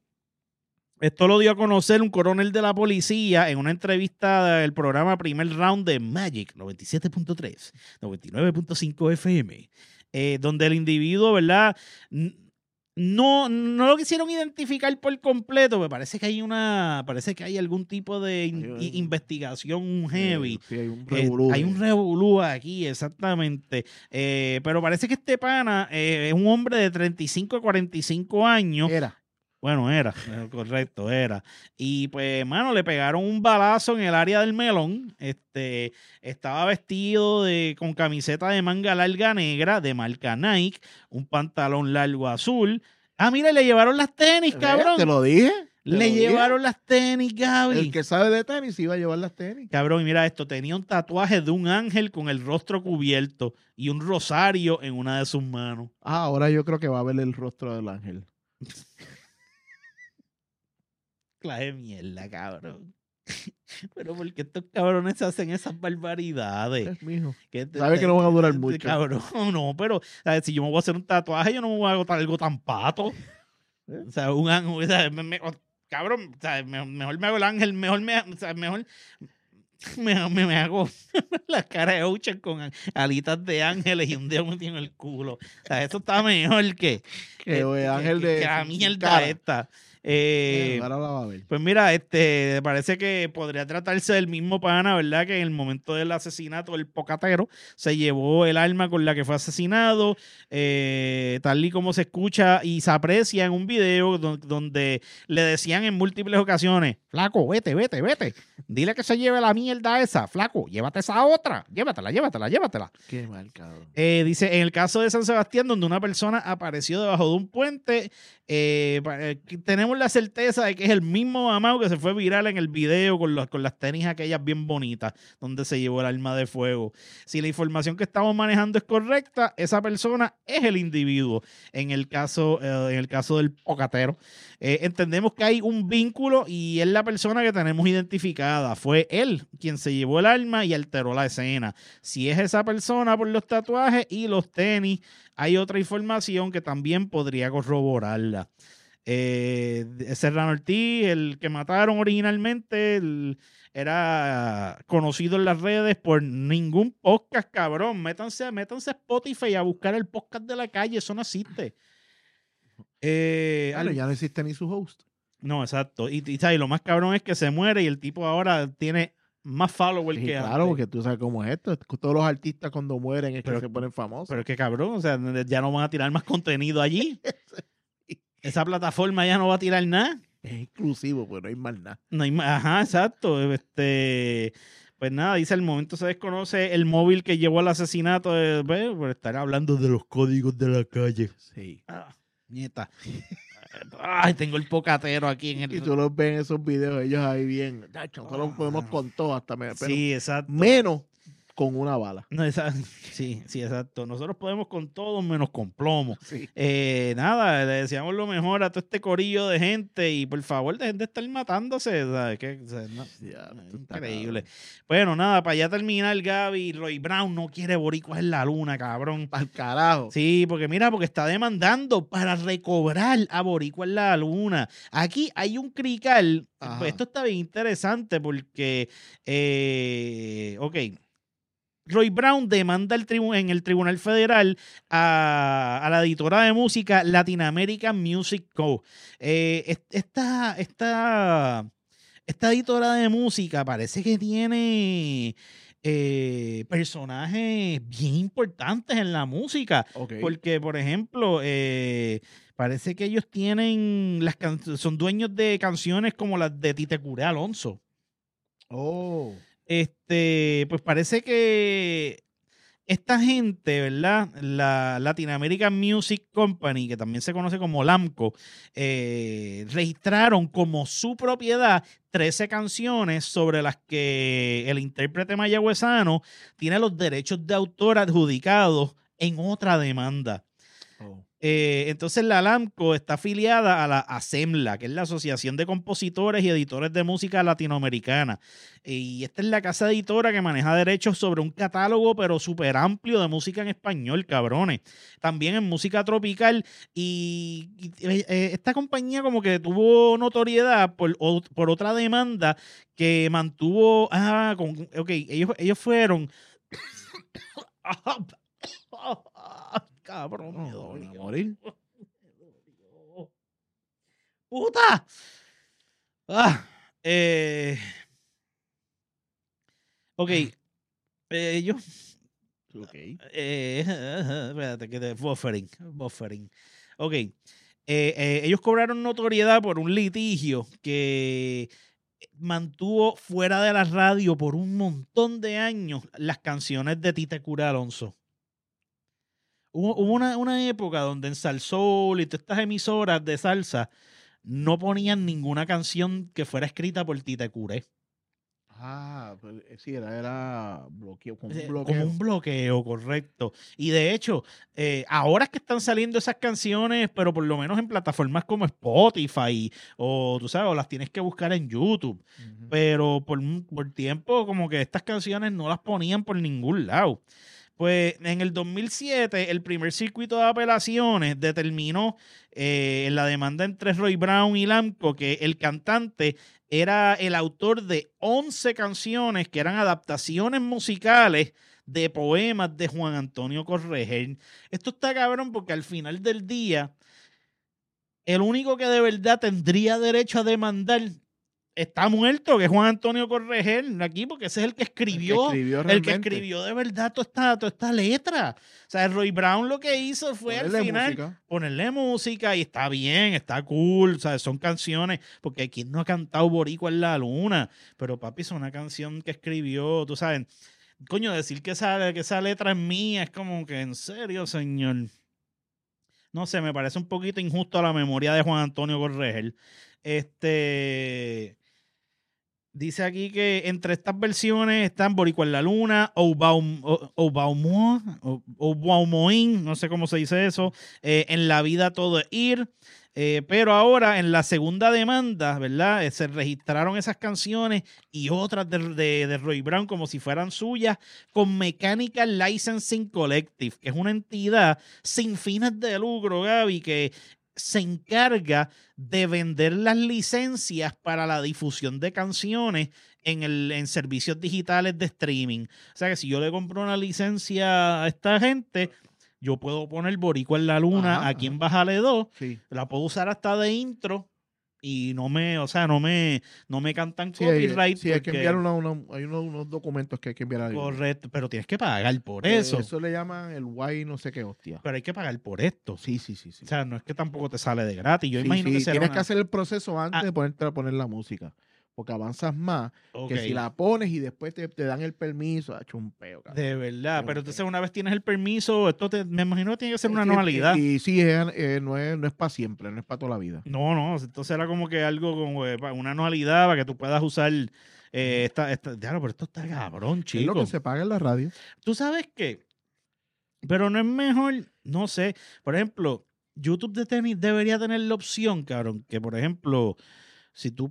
Speaker 1: esto lo dio a conocer un coronel de la policía en una entrevista del programa Primer Round de Magic noventa y siete punto tres, noventa y nueve punto cinco F M, eh, donde el individuo, ¿verdad? N- No, no lo quisieron identificar por completo, me parece que hay una, parece que hay algún tipo de in-
Speaker 2: Hay un-
Speaker 1: i- investigación heavy.
Speaker 2: Eh, sí, hay un
Speaker 1: Eh,
Speaker 2: revolú.
Speaker 1: hay un revolú aquí, exactamente. Eh, pero parece que este pana eh, es un hombre de treinta y cinco a cuarenta y cinco años.
Speaker 2: Era.
Speaker 1: Bueno, era, eh, correcto, era. Y pues, mano, le pegaron un balazo en el área del melón. Este, estaba vestido de, con camiseta de manga larga negra de marca Nike, un pantalón largo azul. Ah, mira, le llevaron las tenis, cabrón.
Speaker 2: Te lo dije. te
Speaker 1: Le
Speaker 2: lo dije.
Speaker 1: llevaron las tenis, Gaby.
Speaker 2: El que sabe de tenis iba a llevar las tenis.
Speaker 1: Cabrón, y mira esto, tenía un tatuaje de un ángel con el rostro cubierto y un rosario en una de sus manos.
Speaker 2: Ah, ahora yo creo que va a ver el rostro del ángel.
Speaker 1: Clase de mierda, cabrón. Pero ¿por qué estos cabrones hacen esas barbaridades?
Speaker 2: Es mijo.
Speaker 1: Que te-
Speaker 2: Sabe que no van a durar
Speaker 1: te-
Speaker 2: mucho.
Speaker 1: Cabrón, no, pero ¿sabes? Si yo me voy a hacer un tatuaje, yo no me voy a agotar algo tan pato.
Speaker 2: ¿Eh?
Speaker 1: O sea, un ángel, o sea, me- me- o- cabrón, o sea, me- mejor me hago el ángel, mejor me, o sea, mejor me, me, me hago la cara de Ocean con a- alitas de ángeles y un dedo metido en el culo. O sea, eso está mejor que,
Speaker 2: Que
Speaker 1: que,
Speaker 2: oye,
Speaker 1: que-
Speaker 2: ángel
Speaker 1: que-
Speaker 2: de.
Speaker 1: que la
Speaker 2: sin
Speaker 1: mierda
Speaker 2: cara.
Speaker 1: esta. Eh,
Speaker 2: Bueno, ahora la va a ver.
Speaker 1: pues mira, este, parece que podría tratarse del mismo pana, ¿verdad? Que en el momento del asesinato del pocatero se llevó el arma con la que fue asesinado, eh, tal y como se escucha y se aprecia en un video don- donde le decían en múltiples ocasiones, flaco, vete, vete, vete, dile que se lleve la mierda esa, flaco, llévate esa otra, llévatela, llévatela, llévatela.
Speaker 2: Qué mal, cabrón.
Speaker 1: Eh, dice, en el caso de San Sebastián, donde una persona apareció debajo de un puente, eh, pa- eh, que tenemos la certeza de que es el mismo mamado que se fue viral en el video con, los- con las tenis aquellas bien bonitas, donde se llevó el arma de fuego. Si la información que estamos manejando es correcta, esa persona es el individuo. En el caso, eh, en el caso del pocatero, Eh, entendemos que hay un vínculo y es la persona que tenemos identificada. Fue él quien se llevó el arma y alteró la escena. Si es esa persona por los tatuajes y los tenis, hay otra información que también podría corroborarla. Eh, Serrano Ortiz, el que mataron originalmente, el- era conocido en las redes por ningún podcast, cabrón. Métanse, métanse a Spotify a buscar el podcast de la calle, eso no existe. Eh,
Speaker 2: Claro,
Speaker 1: al-
Speaker 2: ya no existe ni su host.
Speaker 1: no, exacto. Y, y, ¿sabes? Lo más cabrón es que se muere y el tipo ahora tiene más followers
Speaker 2: Sí,
Speaker 1: que
Speaker 2: claro,
Speaker 1: antes.
Speaker 2: porque tú sabes cómo es esto. Todos los artistas cuando mueren es
Speaker 1: Pero-
Speaker 2: que se ponen famosos.
Speaker 1: Pero es que cabrón, o sea, ya no van a tirar más contenido allí. Esa plataforma ya no va a tirar nada.
Speaker 2: Es exclusivo, pues no hay más nada.
Speaker 1: No hay ma- Ajá, exacto. Este, pues nada, dice al momento se desconoce el móvil que llevó al asesinato de, pues, por estar hablando de los códigos de la calle.
Speaker 2: Sí.
Speaker 1: Ah, nieta. Ay, tengo el pocatero aquí en el.
Speaker 2: Y tú los ves en esos videos, ellos ahí bien. Nacho, nosotros podemos con todo, hasta me, pero
Speaker 1: Sí, exacto.
Speaker 2: menos con una bala.
Speaker 1: No, esa- sí, sí, exacto. Nosotros podemos con todo menos con plomo.
Speaker 2: Sí.
Speaker 1: Eh, nada, le deseamos lo mejor a todo este corillo de gente y por favor dejen de estar matándose, ¿sabes? Que, o sea, no,
Speaker 2: Ya, esto está
Speaker 1: increíble.
Speaker 2: cabrón.
Speaker 1: Bueno, nada, para ya terminar, Gaby, Roy Brown no quiere boricuas en la luna, cabrón.
Speaker 2: Pa'l carajo.
Speaker 1: Sí, porque mira, porque está demandando para recobrar a Boricua en la luna. Aquí hay un crical.
Speaker 2: Ajá.
Speaker 1: Pues esto está bien interesante porque, eh, ok, Roy Brown demanda el tribu- en el Tribunal Federal a, a la editora de música Latin American Music Co. Eh, es- esta, esta, esta editora de música parece que tiene eh, personajes bien importantes en la música.
Speaker 2: Ok.
Speaker 1: Porque, por ejemplo, eh, parece que ellos tienen las can- son dueños de canciones como las de Tite Curé Alonso.
Speaker 2: Oh.
Speaker 1: Este, pues parece que esta gente, ¿verdad? La Latin American Music Company, que también se conoce como LAMCO, eh, registraron como su propiedad trece canciones sobre las que el intérprete mayagüezano tiene los derechos de autor adjudicados en otra demanda.
Speaker 2: Oh.
Speaker 1: Eh, entonces la LAMCO está afiliada a la ASEMLA, que es la Asociación de Compositores y Editores de Música Latinoamericana. Y esta es la casa editora que maneja derechos sobre un catálogo, pero súper amplio de música en español, cabrones. También en música tropical. Y, y, eh, esta compañía como que tuvo notoriedad por, o- por otra demanda que mantuvo... Ah, con, ok, ellos, ellos fueron... Cabrón, me
Speaker 2: No, van a
Speaker 1: dolió.
Speaker 2: morir.
Speaker 1: ¡Puta! Ah, eh, ok. Eh, ellos.
Speaker 2: Ok.
Speaker 1: Eh, espérate, que de buffering. Buffering. Ok. Eh, eh, ellos cobraron notoriedad por un litigio que mantuvo fuera de la radio por un montón de años las canciones de Tite Curé Alonso. Hubo, hubo una, una época donde en Salsoul y todas estas emisoras de salsa no ponían ninguna canción que fuera escrita por Tite Curé.
Speaker 2: Ah, pues, eh, sí, era, era bloqueo, como un
Speaker 1: Eh,
Speaker 2: bloqueo.
Speaker 1: Como un bloqueo, correcto. Y de hecho, eh, ahora es que están saliendo esas canciones, pero por lo menos en plataformas como Spotify o tú sabes, o las tienes que buscar en YouTube.
Speaker 2: Ujú.
Speaker 1: Pero por, un- por tiempo como que estas canciones no las ponían por ningún lado. Pues en el dos mil siete el primer circuito de apelaciones determinó eh, en la demanda entre Roy Brown y LAMCO que el cantante era el autor de once canciones que eran adaptaciones musicales de poemas de Juan Antonio Correger. Esto está cabrón porque al final del día el único que de verdad tendría derecho a demandar está muerto, que es Juan Antonio Correger aquí, porque ese es el que
Speaker 2: El que
Speaker 1: escribió,
Speaker 2: escribió
Speaker 1: el que
Speaker 2: realmente.
Speaker 1: escribió de verdad toda esta, toda esta letra. O sea, Roy Brown lo que hizo fue
Speaker 2: Ponerle
Speaker 1: al final
Speaker 2: música.
Speaker 1: ponerle música y está bien, está cool, o sea, son canciones, porque aquí no ha cantado Boricua en la luna, pero papi, es una canción que escribió, tú sabes, coño, decir que esa, que esa letra es mía es como que, en serio, señor. No sé, me parece un poquito injusto a la memoria de Juan Antonio Correger. Este... Dice aquí que entre estas versiones están Boricua en la Luna, Obaumoin, no sé cómo se dice eso, eh, En la vida todo es ir, eh, pero ahora en la segunda demanda, ¿verdad? Eh, se registraron esas canciones y otras de, de, de Roy Brown como si fueran suyas con Mechanical Licensing Collective, que es una entidad sin fines de lucro, Gaby, que se encarga de vender las licencias para la difusión de canciones en, el, en servicios digitales de streaming. O sea que si yo le compro una licencia a esta gente, yo puedo poner Boricua en la Luna
Speaker 2: Ajá,
Speaker 1: aquí
Speaker 2: ajá.
Speaker 1: en Bájale dos,
Speaker 2: Sí.
Speaker 1: la puedo usar hasta de intro y no me, o sea, no me, no me cantan
Speaker 2: Sí, hay,
Speaker 1: copyright.
Speaker 2: sí, hay que
Speaker 1: porque-
Speaker 2: enviar una, una- hay unos, unos documentos que hay que enviar al
Speaker 1: Correcto, pero tienes que pagar por
Speaker 2: Eh,
Speaker 1: eso.
Speaker 2: Eso le llaman el guay no sé qué hostia.
Speaker 1: Pero hay que pagar por esto.
Speaker 2: Sí, sí, sí, sí.
Speaker 1: O sea, no es que tampoco te sale de gratis. Yo
Speaker 2: Sí,
Speaker 1: imagino
Speaker 2: sí,
Speaker 1: que será
Speaker 2: tienes
Speaker 1: una-
Speaker 2: que hacer el proceso antes
Speaker 1: Ah.
Speaker 2: de ponerte a poner la música. Porque avanzas más
Speaker 1: Ok.
Speaker 2: que si la pones y después te, te dan el permiso. Ha hecho un peo, cabrón.
Speaker 1: De verdad,
Speaker 2: Tengo
Speaker 1: pero
Speaker 2: que-
Speaker 1: entonces una vez tienes el permiso, esto te- me imagino que tiene que ser una
Speaker 2: Sí,
Speaker 1: anualidad.
Speaker 2: Y, y sí, es, eh, no es, no es para siempre, no es para toda la vida.
Speaker 1: No, no, entonces era como que algo como eh, pa- una anualidad para que tú puedas usar Eh, esta, esta, claro, pero esto está cabrón,
Speaker 2: Es lo que
Speaker 1: chico.
Speaker 2: se paga en la radio.
Speaker 1: ¿Tú sabes qué? Pero no es mejor, no sé, por ejemplo, YouTube de tenis debería tener la opción, cabrón, que por ejemplo, si tú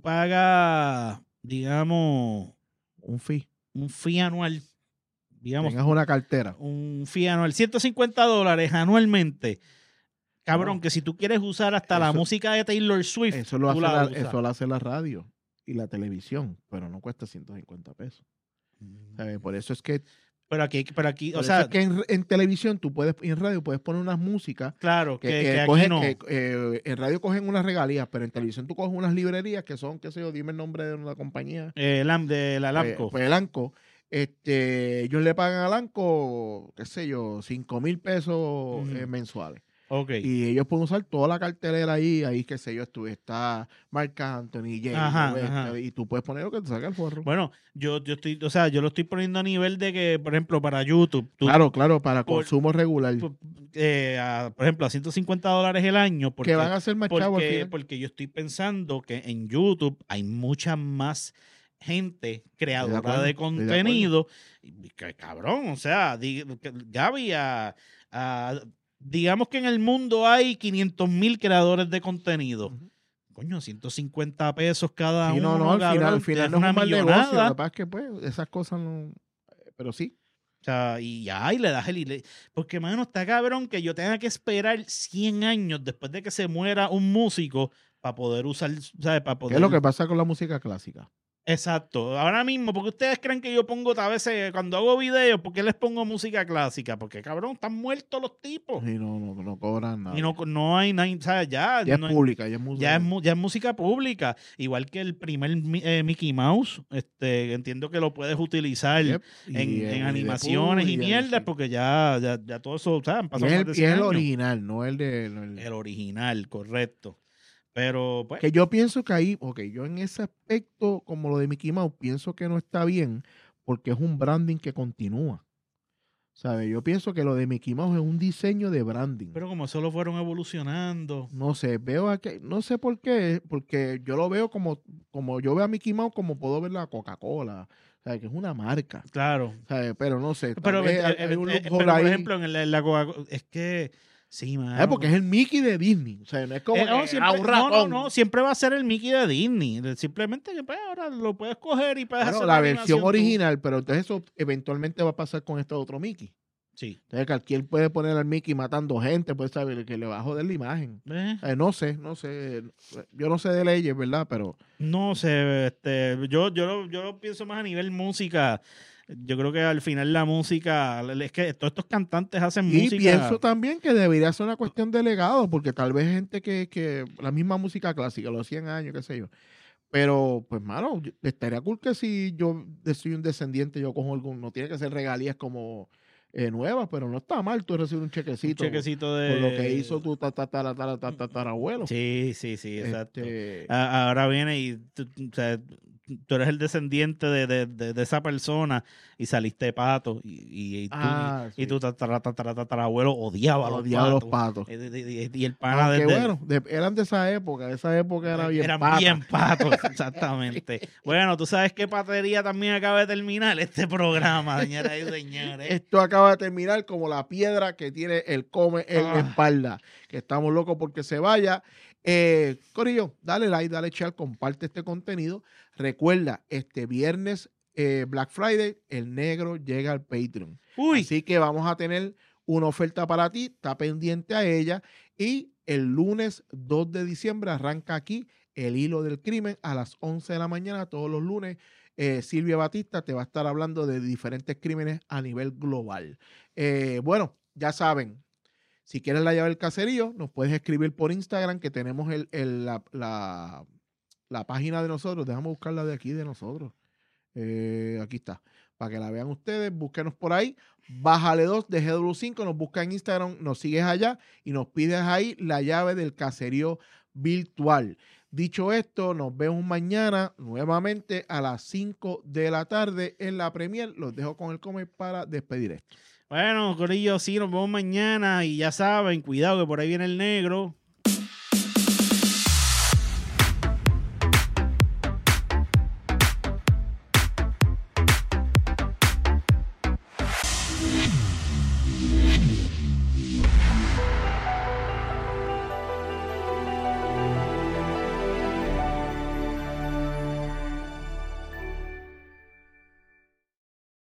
Speaker 1: pagas, digamos,
Speaker 2: Un fee.
Speaker 1: un fee anual, digamos,
Speaker 2: Tengas una cartera.
Speaker 1: un fee anual, ciento cincuenta dólares anualmente, cabrón,
Speaker 2: No.
Speaker 1: que si tú quieres usar hasta la
Speaker 2: Eso-
Speaker 1: música de Taylor Swift,
Speaker 2: Eso lo,
Speaker 1: tú
Speaker 2: hace
Speaker 1: la
Speaker 2: la,
Speaker 1: usas.
Speaker 2: eso lo hace la radio y la televisión, pero no cuesta ciento cincuenta pesos. ¿Sabes? Por eso es que,
Speaker 1: Pero aquí, pero aquí,
Speaker 2: por
Speaker 1: o
Speaker 2: eso
Speaker 1: sea,
Speaker 2: es que en, en televisión tú puedes, en radio puedes poner unas músicas
Speaker 1: claro,
Speaker 2: que,
Speaker 1: que,
Speaker 2: que
Speaker 1: que aquí
Speaker 2: cogen-
Speaker 1: no.
Speaker 2: que, eh, en radio cogen unas regalías, pero en televisión tú coges unas librerías que son, qué sé yo, dime el nombre de una compañía.
Speaker 1: Eh, Lam- de la
Speaker 2: Pues,
Speaker 1: Lamco.
Speaker 2: pues el ANCO, este, ellos le pagan al ANCO, qué sé yo, cinco mil pesos
Speaker 1: Ujú.
Speaker 2: eh, mensuales.
Speaker 1: Ok.
Speaker 2: Y ellos pueden usar toda la cartelera ahí, ahí qué sé yo, estu- está Marc Anthony, J.
Speaker 1: Ajá,
Speaker 2: Lo,
Speaker 1: ajá.
Speaker 2: y tú puedes poner lo que te salga el forro.
Speaker 1: Bueno, yo, yo estoy, o sea, yo lo estoy poniendo a nivel de que, por ejemplo, para YouTube, tú,
Speaker 2: claro, claro, para
Speaker 1: por-
Speaker 2: consumo regular.
Speaker 1: pu- eh, a- por ejemplo, a ciento cincuenta dólares el año, porque,
Speaker 2: que van a ser más chavos al
Speaker 1: porque,
Speaker 2: final.
Speaker 1: porque yo estoy pensando que en YouTube hay mucha más gente creadora
Speaker 2: acuerdo,
Speaker 1: de
Speaker 2: estoy de
Speaker 1: contenido. Y que, cabrón, o sea, di- que- Gaby, a- a- digamos que en el mundo hay quinientos mil creadores de contenido.
Speaker 2: Ujú.
Speaker 1: Coño, ciento cincuenta pesos cada
Speaker 2: Sí,
Speaker 1: uno,
Speaker 2: no, no, al final,
Speaker 1: cabrón,
Speaker 2: al final
Speaker 1: es
Speaker 2: no es
Speaker 1: una
Speaker 2: un mal negocio.
Speaker 1: millonada.
Speaker 2: Lo que pasa es que, pues, esas cosas no. Pero sí.
Speaker 1: O sea, y ya, y le das el... y le- Porque, mano, está cabrón que yo tenga que esperar cien años después de que se muera un músico para poder usar, ¿sabes? Para
Speaker 2: ¿Qué
Speaker 1: poder...
Speaker 2: es lo que pasa con la música clásica?
Speaker 1: Exacto. Ahora mismo, porque ustedes creen que yo pongo a veces, cuando hago videos, ¿por qué les pongo música clásica? Porque, cabrón, están muertos los tipos.
Speaker 2: Y no, no, no cobran nada.
Speaker 1: Y no, no hay nada, ¿sabes? Ya,
Speaker 2: ya
Speaker 1: no
Speaker 2: es
Speaker 1: hay-
Speaker 2: pública, ya es música.
Speaker 1: ya es, mu- ya es música pública. Igual que el primer mi- eh, Mickey Mouse, este, entiendo que lo puedes utilizar
Speaker 2: Yep, y,
Speaker 1: en,
Speaker 2: eh,
Speaker 1: en
Speaker 2: y de
Speaker 1: animaciones y
Speaker 2: Pooh, de-
Speaker 1: mierdas,
Speaker 2: sí.
Speaker 1: porque ya, ya, ya todo eso, ¿sabes? Han
Speaker 2: Y
Speaker 1: pasado
Speaker 2: es
Speaker 1: más
Speaker 2: el,
Speaker 1: de
Speaker 2: y
Speaker 1: cien
Speaker 2: es el
Speaker 1: años.
Speaker 2: original, no el de. no el-
Speaker 1: El original, correcto. Pero, pues,
Speaker 2: Que yo pienso que ahí, ok, yo en ese aspecto, como lo de Mickey Mouse, pienso que no está bien porque es un branding que continúa. ¿Sabes? Yo pienso que lo de Mickey Mouse es un diseño de branding.
Speaker 1: pero como solo fueron evolucionando.
Speaker 2: No sé, veo aquí, no sé por qué, porque yo lo veo como, como yo veo a Mickey Mouse como puedo ver la Coca-Cola, ¿sabes? Que es una marca,
Speaker 1: Claro.
Speaker 2: ¿sabes? Pero no sé, tal
Speaker 1: Pero,
Speaker 2: vez
Speaker 1: eh,
Speaker 2: hay-
Speaker 1: eh,
Speaker 2: hay un
Speaker 1: eh,
Speaker 2: look
Speaker 1: pero,
Speaker 2: por
Speaker 1: por
Speaker 2: ahí.
Speaker 1: ejemplo, en la, en la Coca-Cola, es que, sí, mano.
Speaker 2: Ah, porque es el Mickey de Disney, o sea, no es como
Speaker 1: Eh, no,
Speaker 2: que,
Speaker 1: siempre-
Speaker 2: ah, un
Speaker 1: no,
Speaker 2: ratón.
Speaker 1: no, no, siempre va a ser el Mickey de Disney. Simplemente que pues, ahora lo puedes coger y puedes
Speaker 2: Bueno,
Speaker 1: hacer
Speaker 2: la
Speaker 1: una
Speaker 2: versión
Speaker 1: animación tú.
Speaker 2: original, pero entonces eso eventualmente va a pasar con este otro Mickey.
Speaker 1: Sí.
Speaker 2: Entonces cualquier puede poner al Mickey matando gente, pues saber que le va a joder la imagen.
Speaker 1: Eh,
Speaker 2: Eh, no sé, no sé, yo no sé de leyes, ¿verdad? Pero
Speaker 1: No sé, este, yo, yo, lo- yo lo pienso más a nivel música. Yo creo que al final la música, es que todos estos cantantes hacen
Speaker 2: y
Speaker 1: música.
Speaker 2: pienso también que debería ser una cuestión de legado, porque tal vez gente que, que la misma música clásica, los cien años, qué sé yo. Pero, pues, mano, yo- estaría cool que si yo soy un descendiente, yo cojo algún, no tiene que ser regalías como eh, nuevas, pero no está mal tú recibir un
Speaker 1: un
Speaker 2: chequecito,
Speaker 1: chequecito de...
Speaker 2: por lo que hizo tu tatara, tatara, tatara, tatarabuelo.
Speaker 1: Sí, sí, sí, exacto.
Speaker 2: Este,
Speaker 1: A- Ahora viene y tú, tú- o sea, tú eres el descendiente de, de- de- de esa persona y saliste pato y, y, y tú,
Speaker 2: ah,
Speaker 1: y
Speaker 2: sí.
Speaker 1: tu tatara- tatara- tatarabuelo odiaba a los
Speaker 2: Odiaba los
Speaker 1: patos.
Speaker 2: patos.
Speaker 1: Y, y- y- y el pana
Speaker 2: Aunque
Speaker 1: desde-
Speaker 2: bueno, de- eran de esa época, de esa época era bien
Speaker 1: eran
Speaker 2: pata.
Speaker 1: bien patos, exactamente. Bueno, tú sabes qué patería también acaba de terminar este programa, señoras y señores.
Speaker 2: Esto acaba de terminar como la piedra que tiene el come en la
Speaker 1: Ah.
Speaker 2: espalda. Que estamos locos porque se vaya. Eh, Corillo, dale like, dale share, comparte este contenido. Recuerda, este viernes eh, Black Friday, el negro llega al Patreon.
Speaker 1: Uy,
Speaker 2: Así que vamos a tener una oferta para ti, está pendiente a ella. Y el lunes dos de diciembre arranca aquí el hilo del crimen a las once de la mañana, todos los lunes. Eh, Silvia Batista te va a estar hablando de diferentes crímenes a nivel global. Eh, bueno, ya saben, si quieres la llave del caserío, nos puedes escribir por Instagram, que tenemos el, el- la, la- la página de nosotros. Déjame buscarla de aquí de nosotros. Eh, aquí está. Para que la vean ustedes, búsquenos por ahí. Bájale dos de G W cinco, nos busca en Instagram, nos sigues allá y nos pides ahí la llave del caserío virtual. Dicho esto, nos vemos mañana nuevamente a las cinco de la tarde en la Premier. Los dejo con el come para despedir esto.
Speaker 1: bueno, Corillo, sí, nos vemos mañana y ya saben, cuidado que por ahí viene el negro.